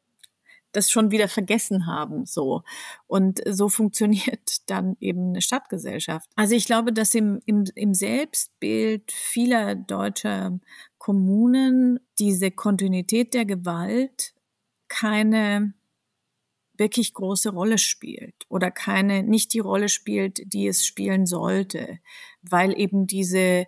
[SPEAKER 4] das schon wieder vergessen haben, so. Und so funktioniert dann eben eine Stadtgesellschaft. Also ich glaube, dass im Selbstbild vieler deutscher Kommunen diese Kontinuität der Gewalt keine wirklich große Rolle spielt oder nicht die Rolle spielt, die es spielen sollte, weil eben diese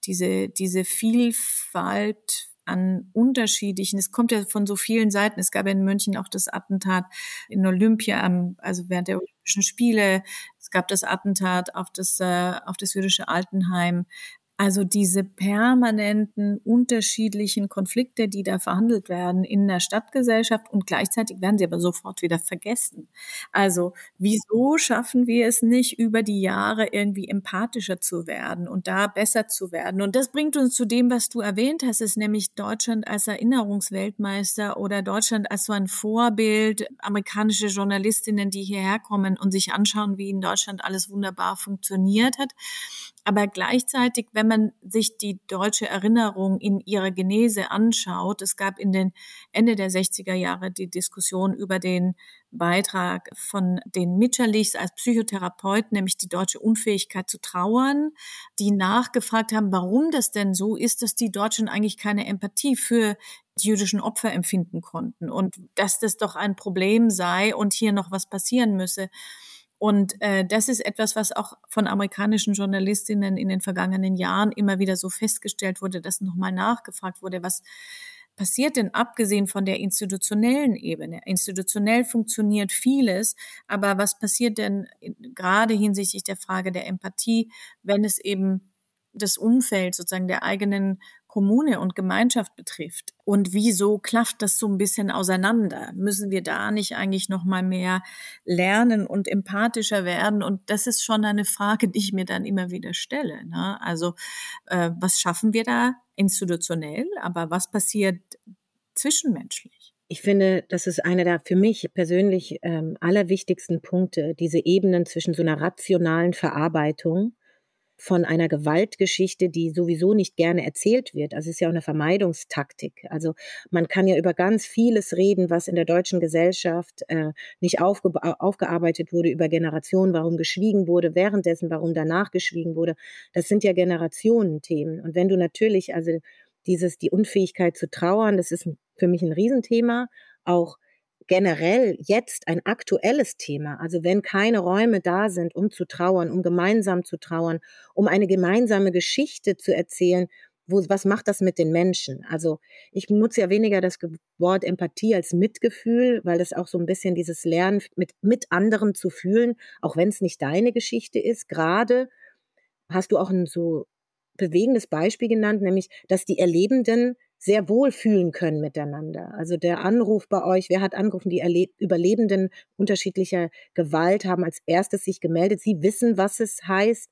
[SPEAKER 4] Vielfalt an unterschiedlichen, es kommt ja von so vielen Seiten, es gab ja in München auch das Attentat in Olympia, also während der Olympischen Spiele, es gab das Attentat auf das jüdische Altenheim. Also diese permanenten unterschiedlichen Konflikte, die da verhandelt werden in der Stadtgesellschaft und gleichzeitig werden sie aber sofort wieder vergessen. Also wieso schaffen wir es nicht, über die Jahre irgendwie empathischer zu werden und da besser zu werden? Und das bringt uns zu dem, was du erwähnt hast, ist nämlich Deutschland als Erinnerungsweltmeister oder Deutschland als so ein Vorbild, amerikanische Journalistinnen, die hierher kommen und sich anschauen, wie in Deutschland alles wunderbar funktioniert hat. Aber gleichzeitig, wenn man sich die deutsche Erinnerung in ihrer Genese anschaut, es gab in den Ende der 60er Jahre die Diskussion über den Beitrag von den Mitscherlichs als Psychotherapeuten, nämlich die deutsche Unfähigkeit zu trauern, die nachgefragt haben, warum das denn so ist, dass die Deutschen eigentlich keine Empathie für die jüdischen Opfer empfinden konnten und dass das doch ein Problem sei und hier noch was passieren müsse. Und das ist etwas, was auch von amerikanischen Journalistinnen in den vergangenen Jahren immer wieder so festgestellt wurde, dass nochmal nachgefragt wurde, was passiert denn abgesehen von der institutionellen Ebene? Institutionell funktioniert vieles, aber was passiert denn gerade hinsichtlich der Frage der Empathie, wenn es eben das Umfeld sozusagen der eigenen Kommune und Gemeinschaft betrifft? Und wieso klafft das so ein bisschen auseinander? Müssen wir da nicht eigentlich noch mal mehr lernen und empathischer werden? Und das ist schon eine Frage, die ich mir dann immer wieder stelle, ne? Also was schaffen wir da institutionell, aber was passiert zwischenmenschlich?
[SPEAKER 2] Ich finde, das ist einer der für mich persönlich allerwichtigsten Punkte, diese Ebenen zwischen so einer rationalen Verarbeitung von einer Gewaltgeschichte, die sowieso nicht gerne erzählt wird. Also es ist ja auch eine Vermeidungstaktik. Also man kann ja über ganz vieles reden, was in der deutschen Gesellschaft nicht aufgearbeitet wurde über Generationen, warum geschwiegen wurde, währenddessen, warum danach geschwiegen wurde. Das sind ja Generationenthemen. Und wenn du natürlich, also die Unfähigkeit zu trauern, das ist für mich ein Riesenthema, auch generell jetzt ein aktuelles Thema. Also wenn keine Räume da sind, um zu trauern, um gemeinsam zu trauern, um eine gemeinsame Geschichte zu erzählen, was macht das mit den Menschen? Also ich nutze ja weniger das Wort Empathie als Mitgefühl, weil das auch so ein bisschen dieses Lernen mit anderen zu fühlen, auch wenn es nicht deine Geschichte ist. Gerade hast du auch ein so bewegendes Beispiel genannt, nämlich, dass die Erlebenden sehr wohl fühlen können miteinander. Also der Anruf bei euch, wer hat angerufen? Die Überlebenden unterschiedlicher Gewalt haben als erstes sich gemeldet. Sie wissen, was es heißt,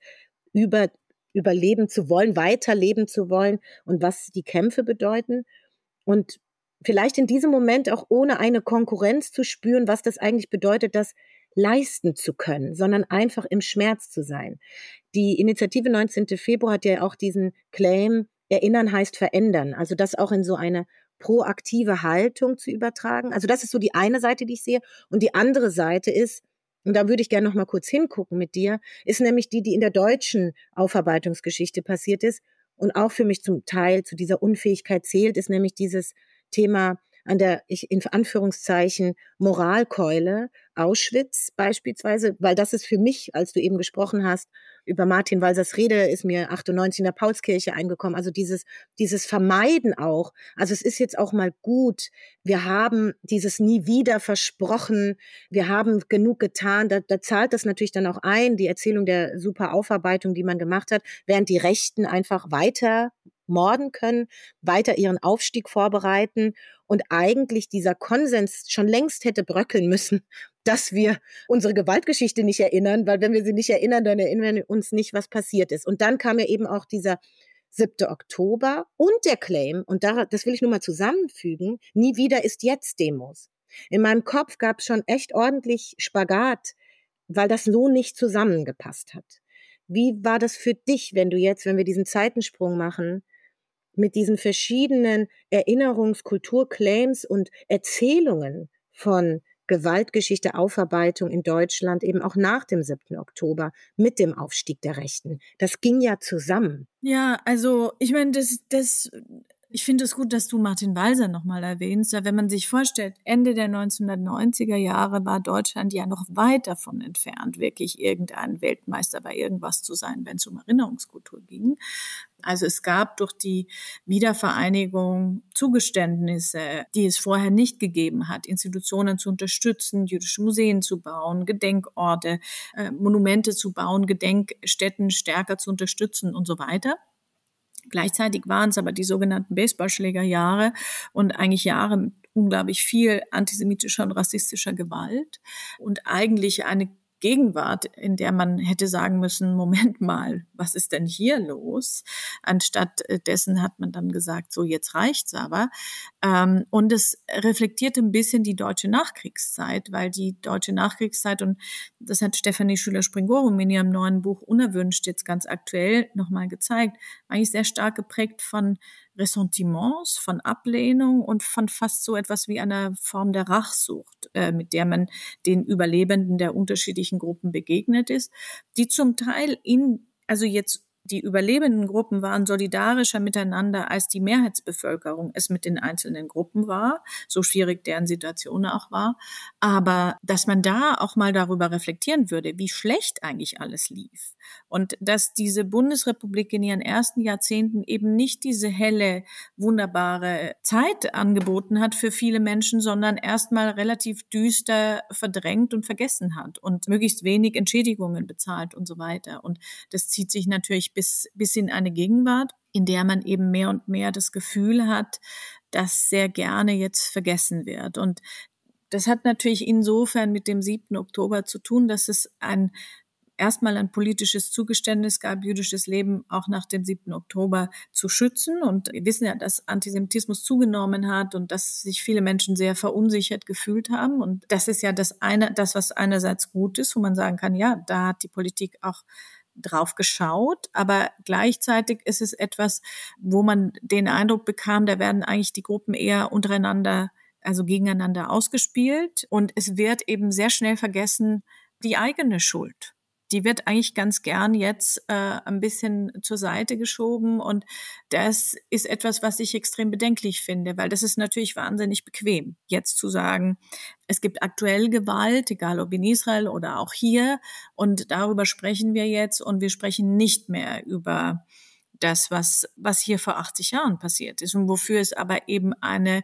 [SPEAKER 2] überleben zu wollen, weiterleben zu wollen und was die Kämpfe bedeuten. Und vielleicht in diesem Moment auch ohne eine Konkurrenz zu spüren, was das eigentlich bedeutet, das leisten zu können, sondern einfach im Schmerz zu sein. Die Initiative 19. Februar hat ja auch diesen Claim, Erinnern heißt verändern. Also das auch in so eine proaktive Haltung zu übertragen. Also das ist so die eine Seite, die ich sehe. Und die andere Seite ist, und da würde ich gerne noch mal kurz hingucken mit dir, ist nämlich die in der deutschen Aufarbeitungsgeschichte passiert ist und auch für mich zum Teil zu dieser Unfähigkeit zählt, ist nämlich dieses Thema an der, in Anführungszeichen, Moralkeule, Auschwitz beispielsweise, weil das ist für mich, als du eben gesprochen hast, über Martin Walsers Rede ist mir 98 in der Paulskirche eingekommen, also dieses Vermeiden auch, also es ist jetzt auch mal gut, wir haben dieses nie wieder versprochen, wir haben genug getan, da zahlt das natürlich dann auch ein, die Erzählung der super Aufarbeitung, die man gemacht hat, während die Rechten einfach weiter morden können, weiter ihren Aufstieg vorbereiten und eigentlich dieser Konsens schon längst hätte bröckeln müssen, dass wir unsere Gewaltgeschichte nicht erinnern, weil wenn wir sie nicht erinnern, dann erinnern wir uns nicht, was passiert ist. Und dann kam ja eben auch dieser 7. Oktober und der Claim, und das will ich nur mal zusammenfügen, nie wieder ist jetzt Demos. In meinem Kopf gab es schon echt ordentlich Spagat, weil das so nicht zusammengepasst hat. Wie war das für dich, wenn wir diesen Zeitensprung machen, mit diesen verschiedenen Erinnerungskulturclaims und Erzählungen von Gewaltgeschichte, Aufarbeitung in Deutschland, eben auch nach dem 7. Oktober mit dem Aufstieg der Rechten. Das ging ja zusammen.
[SPEAKER 4] Ja, also ich meine, ich finde es gut, dass du Martin Walser nochmal erwähnst. Wenn man sich vorstellt, Ende der 1990er Jahre war Deutschland ja noch weit davon entfernt, wirklich irgendein Weltmeister bei irgendwas zu sein, wenn es um Erinnerungskultur ging. Also es gab durch die Wiedervereinigung Zugeständnisse, die es vorher nicht gegeben hat, Institutionen zu unterstützen, jüdische Museen zu bauen, Gedenkorte, Monumente zu bauen, Gedenkstätten stärker zu unterstützen und so weiter. Gleichzeitig waren es aber die sogenannten Baseballschlägerjahre und eigentlich Jahre mit unglaublich viel antisemitischer und rassistischer Gewalt und eigentlich eine Gegenwart, in der man hätte sagen müssen, Moment mal, was ist denn hier los? Anstatt dessen hat man dann gesagt, so jetzt reicht's aber. Und es reflektiert ein bisschen die deutsche Nachkriegszeit, weil die deutsche Nachkriegszeit, und das hat Stefanie Schüler-Springorum in ihrem neuen Buch Unerwünscht jetzt ganz aktuell nochmal gezeigt, eigentlich sehr stark geprägt von Ressentiments, von Ablehnung und von fast so etwas wie einer Form der Rachsucht, mit der man den Überlebenden der unterschiedlichen Gruppen begegnet ist, die zum Teil also jetzt die überlebenden Gruppen waren solidarischer miteinander, als die Mehrheitsbevölkerung es mit den einzelnen Gruppen war, so schwierig deren Situation auch war. Aber dass man da auch mal darüber reflektieren würde, wie schlecht eigentlich alles lief. Und dass diese Bundesrepublik in ihren ersten Jahrzehnten eben nicht diese helle, wunderbare Zeit angeboten hat für viele Menschen, sondern erstmal relativ düster verdrängt und vergessen hat und möglichst wenig Entschädigungen bezahlt und so weiter. Und das zieht sich natürlich bis in eine Gegenwart, in der man eben mehr und mehr das Gefühl hat, dass sehr gerne jetzt vergessen wird. Und das hat natürlich insofern mit dem 7. Oktober zu tun, dass es erstmal ein politisches Zugeständnis gab, jüdisches Leben auch nach dem 7. Oktober zu schützen. Und wir wissen ja, dass Antisemitismus zugenommen hat und dass sich viele Menschen sehr verunsichert gefühlt haben. Und das ist ja das, was einerseits gut ist, wo man sagen kann, ja, da hat die Politik auch drauf geschaut, aber gleichzeitig ist es etwas, wo man den Eindruck bekam, da werden eigentlich die Gruppen eher untereinander, also gegeneinander ausgespielt und es wird eben sehr schnell vergessen, die eigene Schuld. Die wird eigentlich ganz gern jetzt ein bisschen zur Seite geschoben und das ist etwas, was ich extrem bedenklich finde, weil das ist natürlich wahnsinnig bequem, jetzt zu sagen, es gibt aktuell Gewalt, egal ob in Israel oder auch hier und darüber sprechen wir jetzt und wir sprechen nicht mehr über das, was hier vor 80 Jahren passiert ist und wofür es aber eben eine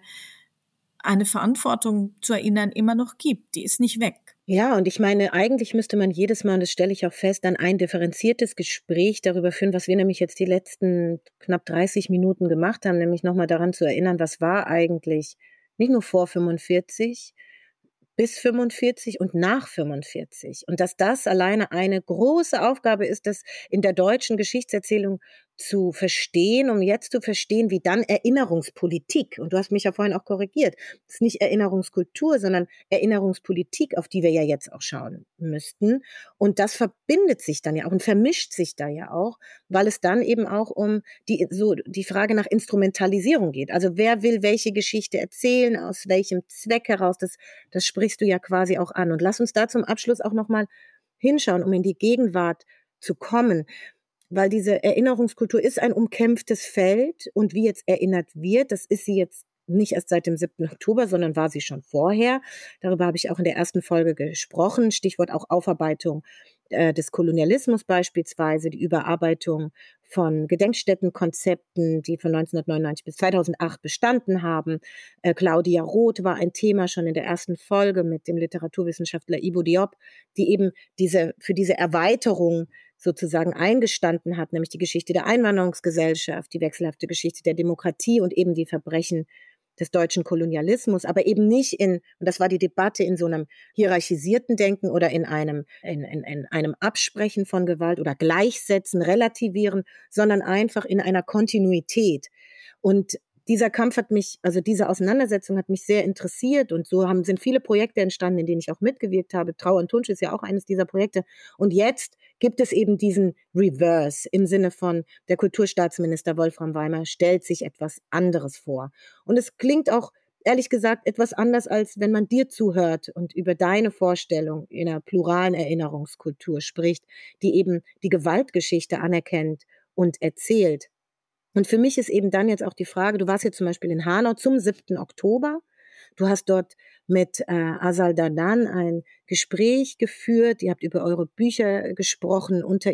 [SPEAKER 4] Verantwortung zu erinnern immer noch gibt. Die ist nicht weg.
[SPEAKER 2] Ja, und ich meine, eigentlich müsste man jedes Mal, und das stelle ich auch fest, dann ein differenziertes Gespräch darüber führen, was wir nämlich jetzt die letzten knapp 30 Minuten gemacht haben, nämlich nochmal daran zu erinnern, was war eigentlich nicht nur vor 45, bis 45 und nach 45. Und dass das alleine eine große Aufgabe ist, das in der deutschen Geschichtserzählung zu verstehen, um jetzt zu verstehen, wie dann Erinnerungspolitik, und du hast mich ja vorhin auch korrigiert, es ist nicht Erinnerungskultur, sondern Erinnerungspolitik, auf die wir ja jetzt auch schauen müssten. Und das verbindet sich dann ja auch und vermischt sich da ja auch, weil es dann eben auch um die Frage nach Instrumentalisierung geht. Also wer will welche Geschichte erzählen, aus welchem Zweck heraus, das sprichst du ja quasi auch an. Und lass uns da zum Abschluss auch nochmal hinschauen, um in die Gegenwart zu kommen. Weil diese Erinnerungskultur ist ein umkämpftes Feld und wie jetzt erinnert wird, das ist sie jetzt nicht erst seit dem 7. Oktober, sondern war sie schon vorher. Darüber habe ich auch in der ersten Folge gesprochen. Stichwort auch Aufarbeitung des Kolonialismus beispielsweise, die Überarbeitung von Gedenkstättenkonzepten, die von 1999 bis 2008 bestanden haben. Claudia Roth war ein Thema schon in der ersten Folge mit dem Literaturwissenschaftler Ibo Diop, die eben für diese Erweiterung sozusagen eingestanden hat, nämlich die Geschichte der Einwanderungsgesellschaft, die wechselhafte Geschichte der Demokratie und eben die Verbrechen des deutschen Kolonialismus, aber eben nicht und das war die Debatte, in so einem hierarchisierten Denken oder in einem Absprechen von Gewalt oder Gleichsetzen, Relativieren, sondern einfach in einer Kontinuität. Und dieser Kampf diese Auseinandersetzung hat mich sehr interessiert und so sind viele Projekte entstanden, in denen ich auch mitgewirkt habe. Trauer und Tunsch ist ja auch eines dieser Projekte. Und jetzt gibt es eben diesen Reverse im Sinne von, der Kulturstaatsminister Wolfram Weimer stellt sich etwas anderes vor. Und es klingt auch, ehrlich gesagt, etwas anders, als wenn man dir zuhört und über deine Vorstellung in einer pluralen Erinnerungskultur spricht, die eben die Gewaltgeschichte anerkennt und erzählt. Und für mich ist eben dann jetzt auch die Frage, du warst jetzt zum Beispiel in Hanau zum 7. Oktober, du hast dort mit Azal Dadan ein Gespräch geführt, ihr habt über eure Bücher gesprochen, unter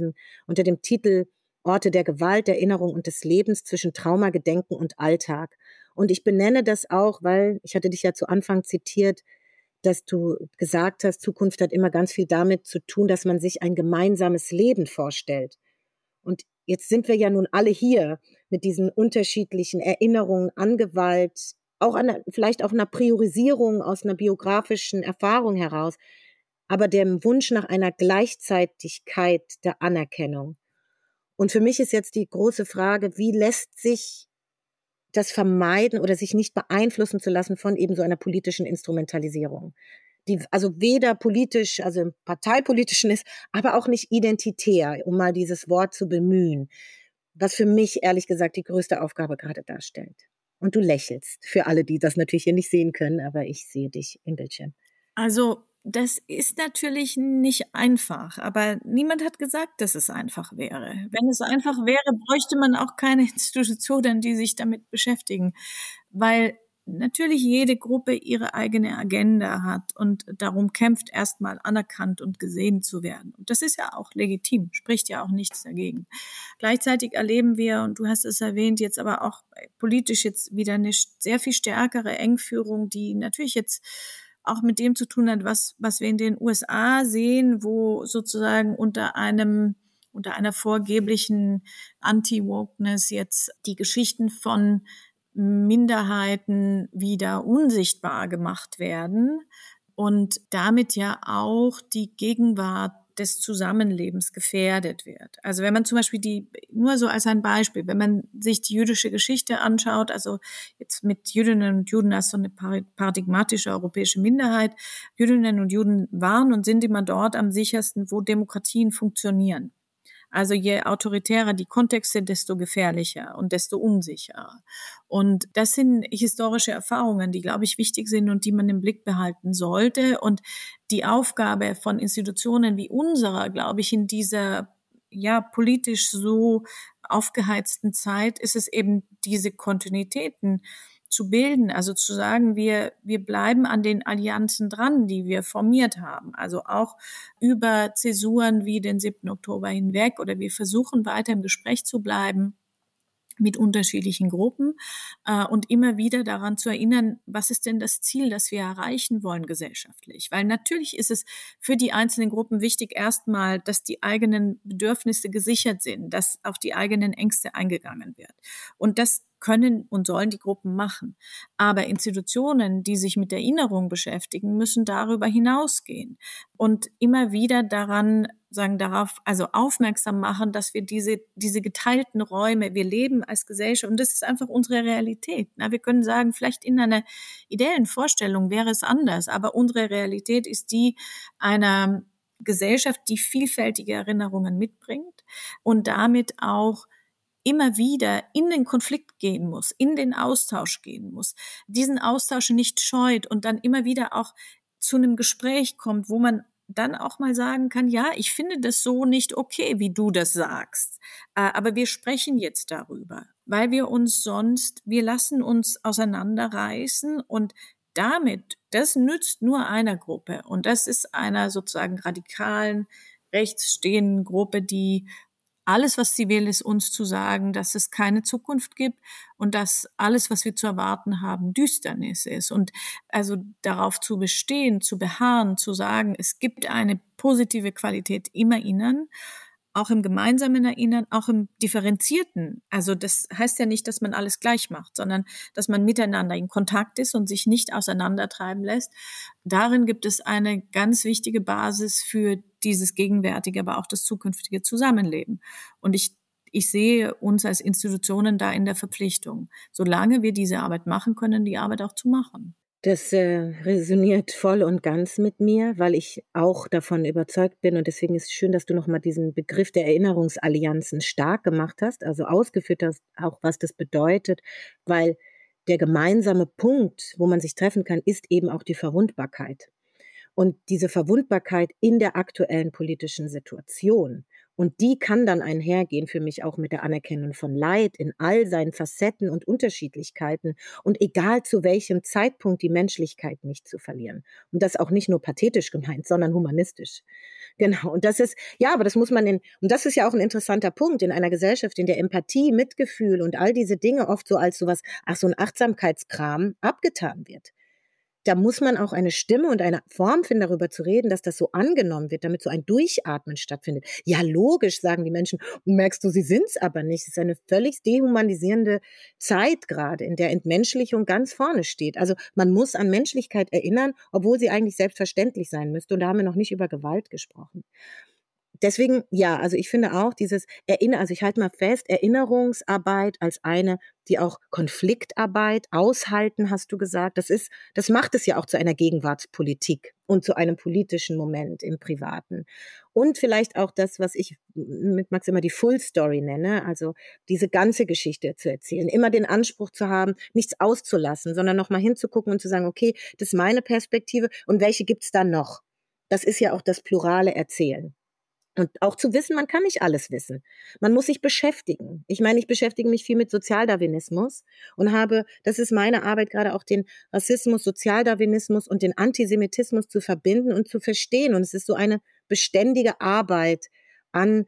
[SPEAKER 2] dem Titel Orte der Gewalt, der Erinnerung und des Lebens zwischen Trauma, Gedenken und Alltag. Und ich benenne das auch, weil, ich hatte dich ja zu Anfang zitiert, dass du gesagt hast, Zukunft hat immer ganz viel damit zu tun, dass man sich ein gemeinsames Leben vorstellt. Und jetzt sind wir ja nun alle hier mit diesen unterschiedlichen Erinnerungen an Gewalt, auch vielleicht auch einer Priorisierung aus einer biografischen Erfahrung heraus, aber dem Wunsch nach einer Gleichzeitigkeit der Anerkennung. Und für mich ist jetzt die große Frage, wie lässt sich das vermeiden oder sich nicht beeinflussen zu lassen von eben so einer politischen Instrumentalisierung, die also weder politisch, also im parteipolitischen ist, aber auch nicht identitär, um mal dieses Wort zu bemühen, was für mich ehrlich gesagt die größte Aufgabe gerade darstellt. Und du lächelst, für alle, die das natürlich hier nicht sehen können, aber ich sehe dich im Bildschirm.
[SPEAKER 4] Also das ist natürlich nicht einfach, aber niemand hat gesagt, dass es einfach wäre. Wenn es einfach wäre, bräuchte man auch keine Institutionen, die sich damit beschäftigen, weil natürlich jede Gruppe ihre eigene Agenda hat und darum kämpft, erstmal anerkannt und gesehen zu werden. Und das ist ja auch legitim, spricht ja auch nichts dagegen. Gleichzeitig erleben wir, und du hast es erwähnt, jetzt aber auch politisch jetzt wieder eine sehr viel stärkere Engführung, die natürlich jetzt auch mit dem zu tun hat, was wir in den USA sehen, wo sozusagen unter einer vorgeblichen Anti-Wokeness jetzt die Geschichten von Minderheiten wieder unsichtbar gemacht werden und damit ja auch die Gegenwart des Zusammenlebens gefährdet wird. Also wenn man zum Beispiel nur so als ein Beispiel, wenn man sich die jüdische Geschichte anschaut, also jetzt mit Jüdinnen und Juden als so eine paradigmatische europäische Minderheit, Jüdinnen und Juden waren und sind immer dort am sichersten, wo Demokratien funktionieren. Also je autoritärer die Kontexte, desto gefährlicher und desto unsicherer. Und das sind historische Erfahrungen, die, glaube ich, wichtig sind und die man im Blick behalten sollte. Und die Aufgabe von Institutionen wie unserer, glaube ich, in dieser politisch so aufgeheizten Zeit ist es eben, diese Kontinuitäten zu bilden, also zu sagen, wir bleiben an den Allianzen dran, die wir formiert haben, also auch über Zäsuren wie den 7. Oktober hinweg, oder wir versuchen weiter im Gespräch zu bleiben mit unterschiedlichen Gruppen und immer wieder daran zu erinnern, was ist denn das Ziel, das wir erreichen wollen gesellschaftlich? Weil natürlich ist es für die einzelnen Gruppen wichtig, erstmal, dass die eigenen Bedürfnisse gesichert sind, dass auf die eigenen Ängste eingegangen wird. Und das können und sollen die Gruppen machen. Aber Institutionen, die sich mit Erinnerung beschäftigen, müssen darüber hinausgehen und immer wieder darauf aufmerksam machen, dass wir diese geteilten Räume, wir leben als Gesellschaft und das ist einfach unsere Realität. Wir können sagen, vielleicht in einer ideellen Vorstellung wäre es anders, aber unsere Realität ist die einer Gesellschaft, die vielfältige Erinnerungen mitbringt und damit auch immer wieder in den Konflikt gehen muss, in den Austausch gehen muss, diesen Austausch nicht scheut und dann immer wieder auch zu einem Gespräch kommt, wo man dann auch mal sagen kann, ja, ich finde das so nicht okay, wie du das sagst, aber wir sprechen jetzt darüber, weil wir lassen uns auseinanderreißen und damit, das nützt nur einer Gruppe und das ist einer sozusagen radikalen, rechtsstehenden Gruppe, die alles, was sie will, ist uns zu sagen, dass es keine Zukunft gibt und dass alles, was wir zu erwarten haben, Düsternis ist. Und also darauf zu bestehen, zu beharren, zu sagen, es gibt eine positive Qualität im Erinnern, auch im gemeinsamen Erinnern, auch im differenzierten. Also das heißt ja nicht, dass man alles gleich macht, sondern dass man miteinander in Kontakt ist und sich nicht auseinandertreiben lässt. Darin gibt es eine ganz wichtige Basis für dieses gegenwärtige, aber auch das zukünftige Zusammenleben. Und ich sehe uns als Institutionen da in der Verpflichtung, solange wir diese Arbeit machen können, die Arbeit auch zu machen.
[SPEAKER 2] Das resoniert voll und ganz mit mir, weil ich auch davon überzeugt bin und deswegen ist es schön, dass du nochmal diesen Begriff der Erinnerungsallianzen stark gemacht hast, also ausgeführt hast, auch was das bedeutet, weil der gemeinsame Punkt, wo man sich treffen kann, ist eben auch die Verwundbarkeit. Und diese Verwundbarkeit in der aktuellen politischen Situation. Und die kann dann einhergehen für mich auch mit der Anerkennung von Leid in all seinen Facetten und Unterschiedlichkeiten und egal zu welchem Zeitpunkt die Menschlichkeit nicht zu verlieren. Und das auch nicht nur pathetisch gemeint, sondern humanistisch. Genau. Und das ist, ja, aber das muss man und das ist ja auch ein interessanter Punkt in einer Gesellschaft, in der Empathie, Mitgefühl und all diese Dinge oft so als sowas, so ein Achtsamkeitskram abgetan wird. Da muss man auch eine Stimme und eine Form finden, darüber zu reden, dass das so angenommen wird, damit so ein Durchatmen stattfindet. Ja, logisch, sagen die Menschen. Und merkst du, sie sind's aber nicht. Es ist eine völlig dehumanisierende Zeit gerade, in der Entmenschlichung ganz vorne steht. Also man muss an Menschlichkeit erinnern, obwohl sie eigentlich selbstverständlich sein müsste. Und da haben wir noch nicht über Gewalt gesprochen. Deswegen, ja, also ich finde auch also ich halte mal fest, Erinnerungsarbeit als eine, die auch Konfliktarbeit, aushalten, hast du gesagt, das macht es ja auch zu einer Gegenwartspolitik und zu einem politischen Moment im Privaten. Und vielleicht auch das, was ich mit Max immer die Full Story nenne, also diese ganze Geschichte zu erzählen, immer den Anspruch zu haben, nichts auszulassen, sondern nochmal hinzugucken und zu sagen, okay, das ist meine Perspektive und welche gibt's da noch? Das ist ja auch das plurale Erzählen. Und auch zu wissen, man kann nicht alles wissen. Man muss sich beschäftigen. Ich meine, ich beschäftige mich viel mit Sozialdarwinismus und das ist meine Arbeit, gerade auch den Rassismus, Sozialdarwinismus und den Antisemitismus zu verbinden und zu verstehen. Und es ist so eine beständige Arbeit an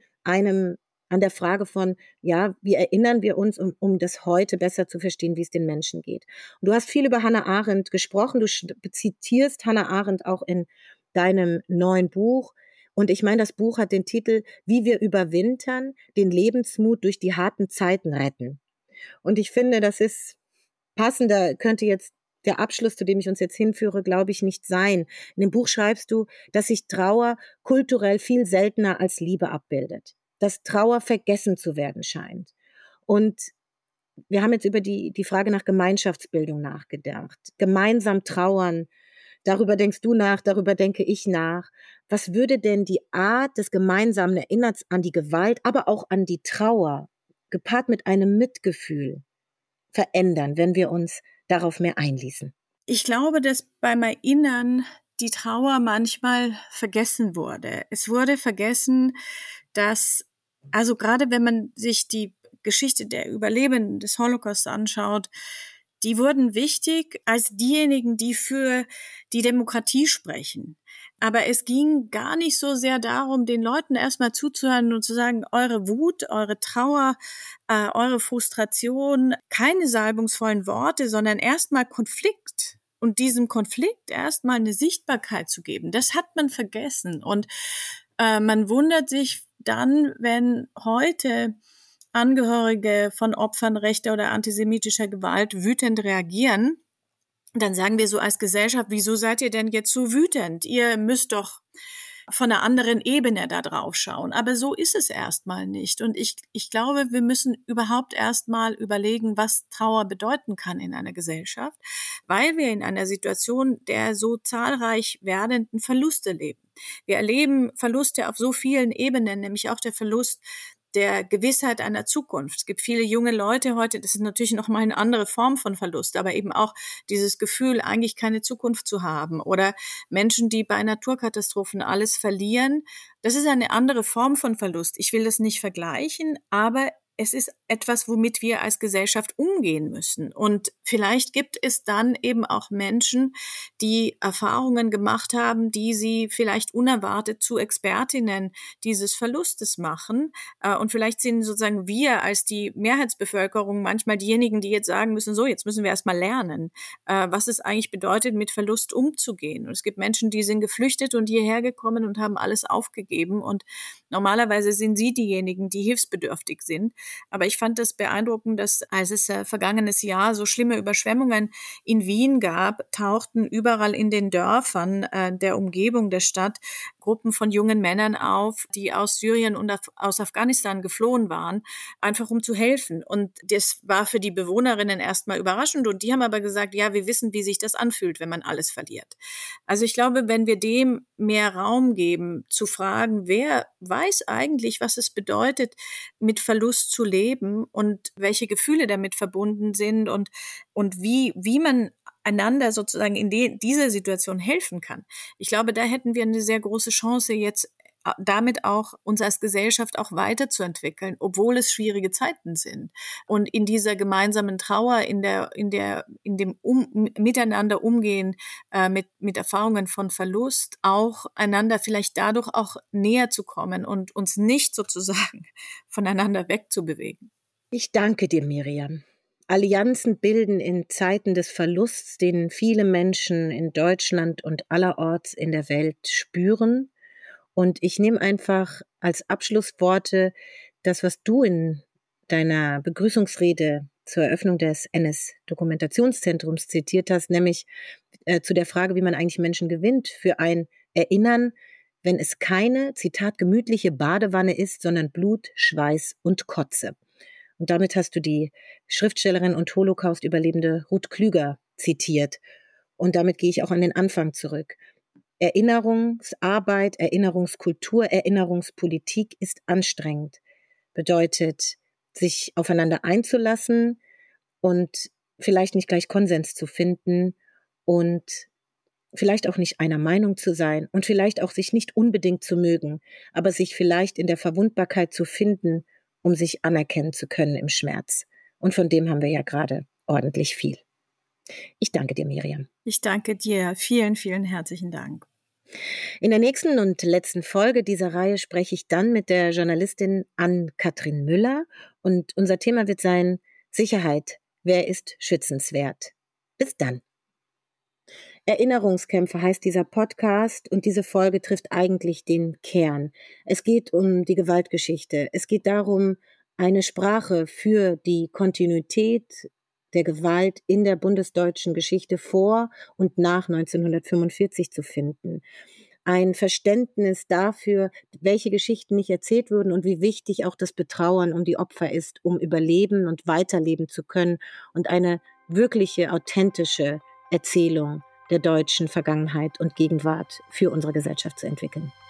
[SPEAKER 2] der Frage von, ja, wie erinnern wir uns, um das heute besser zu verstehen, wie es den Menschen geht. Und du hast viel über Hannah Arendt gesprochen. Du zitierst Hannah Arendt auch in deinem neuen Buch. Und ich meine, das Buch hat den Titel Wie wir überwintern, den Lebensmut durch die harten Zeiten retten. Und ich finde, das ist passender, könnte jetzt der Abschluss, zu dem ich uns jetzt hinführe, glaube ich, nicht sein. In dem Buch schreibst du, dass sich Trauer kulturell viel seltener als Liebe abbildet. Dass Trauer vergessen zu werden scheint. Und wir haben jetzt über die Frage nach Gemeinschaftsbildung nachgedacht. Gemeinsam trauern. Darüber denkst du nach, darüber denke ich nach. Was würde denn die Art des gemeinsamen Erinnerns an die Gewalt, aber auch an die Trauer, gepaart mit einem Mitgefühl, verändern, wenn wir uns darauf mehr einließen?
[SPEAKER 4] Ich glaube, dass beim Erinnern die Trauer manchmal vergessen wurde. Es wurde vergessen, dass, also gerade wenn man sich die Geschichte der Überlebenden des Holocaust anschaut, die wurden wichtig als diejenigen, die für die Demokratie sprechen. Aber es ging gar nicht so sehr darum, den Leuten erstmal zuzuhören und zu sagen, eure Wut, eure Trauer, eure Frustration, keine salbungsvollen Worte, sondern erstmal Konflikt und diesem Konflikt erstmal eine Sichtbarkeit zu geben. Das hat man vergessen. Und man wundert sich dann, wenn heute Angehörige von Opfern rechter oder antisemitischer Gewalt wütend reagieren, dann sagen wir so als Gesellschaft, wieso seid ihr denn jetzt so wütend? Ihr müsst doch von einer anderen Ebene da drauf schauen. Aber so ist es erstmal nicht. Und ich glaube, wir müssen überhaupt erstmal überlegen, was Trauer bedeuten kann in einer Gesellschaft, weil wir in einer Situation der so zahlreich werdenden Verluste leben. Wir erleben Verluste auf so vielen Ebenen, nämlich auch der Verlust der Gewissheit einer Zukunft. Es gibt viele junge Leute heute, das ist natürlich nochmal eine andere Form von Verlust, aber eben auch dieses Gefühl, eigentlich keine Zukunft zu haben. Oder Menschen, die bei Naturkatastrophen alles verlieren. Das ist eine andere Form von Verlust. Ich will das nicht vergleichen, aber es ist etwas, womit wir als Gesellschaft umgehen müssen. Und vielleicht gibt es dann eben auch Menschen, die Erfahrungen gemacht haben, die sie vielleicht unerwartet zu Expertinnen dieses Verlustes machen. Und vielleicht sind sozusagen wir als die Mehrheitsbevölkerung manchmal diejenigen, die jetzt sagen müssen, so, jetzt müssen wir erstmal lernen, was es eigentlich bedeutet, mit Verlust umzugehen. Und es gibt Menschen, die sind geflüchtet und hierher gekommen und haben alles aufgegeben. Und normalerweise sind sie diejenigen, die hilfsbedürftig sind. Aber ich fand das beeindruckend, dass als es vergangenes Jahr so schlimme Überschwemmungen in Wien gab, tauchten überall in den Dörfern der Umgebung der Stadt Gruppen von jungen Männern auf, die aus Syrien und aus Afghanistan geflohen waren, einfach um zu helfen. Und das war für die Bewohnerinnen erstmal überraschend. Und die haben aber gesagt, ja, wir wissen, wie sich das anfühlt, wenn man alles verliert. Also ich glaube, wenn wir dem mehr Raum geben, zu fragen, wer weiß eigentlich, was es bedeutet, mit Verlust zu leben und welche Gefühle damit verbunden sind und wie man einander sozusagen in dieser Situation helfen kann. Ich glaube, da hätten wir eine sehr große Chance, jetzt damit auch uns als Gesellschaft auch weiterzuentwickeln, obwohl es schwierige Zeiten sind. Und in dieser gemeinsamen Trauer, in dem Miteinander umgehen mit Erfahrungen von Verlust, auch einander vielleicht dadurch auch näher zu kommen und uns nicht sozusagen voneinander wegzubewegen.
[SPEAKER 2] Ich danke dir, Miriam. Allianzen bilden in Zeiten des Verlusts, den viele Menschen in Deutschland und allerorts in der Welt spüren. Und ich nehme einfach als Abschlussworte das, was du in deiner Begrüßungsrede zur Eröffnung des NS-Dokumentationszentrums zitiert hast, nämlich zu der Frage, wie man eigentlich Menschen gewinnt für ein Erinnern, wenn es keine, Zitat, gemütliche Badewanne ist, sondern Blut, Schweiß und Kotze. Und damit hast du die Schriftstellerin und Holocaust-Überlebende Ruth Klüger zitiert. Und damit gehe ich auch an den Anfang zurück. Erinnerungsarbeit, Erinnerungskultur, Erinnerungspolitik ist anstrengend. Bedeutet, sich aufeinander einzulassen und vielleicht nicht gleich Konsens zu finden und vielleicht auch nicht einer Meinung zu sein und vielleicht auch sich nicht unbedingt zu mögen, aber sich vielleicht in der Verwundbarkeit zu finden, um sich anerkennen zu können im Schmerz. Und von dem haben wir ja gerade ordentlich viel. Ich danke dir, Miriam.
[SPEAKER 4] Ich danke dir. Vielen, vielen herzlichen Dank.
[SPEAKER 2] In der nächsten und letzten Folge dieser Reihe spreche ich dann mit der Journalistin Ann-Kathrin Müller und unser Thema wird sein Sicherheit. Wer ist schützenswert? Bis dann. Erinnerungskämpfe heißt dieser Podcast und diese Folge trifft eigentlich den Kern. Es geht um die Gewaltgeschichte. Es geht darum, eine Sprache für die Kontinuität der Gewalt in der bundesdeutschen Geschichte vor und nach 1945 zu finden. Ein Verständnis dafür, welche Geschichten nicht erzählt wurden und wie wichtig auch das Betrauern um die Opfer ist, um überleben und weiterleben zu können und eine wirkliche, authentische Erzählung der deutschen Vergangenheit und Gegenwart für unsere Gesellschaft zu entwickeln.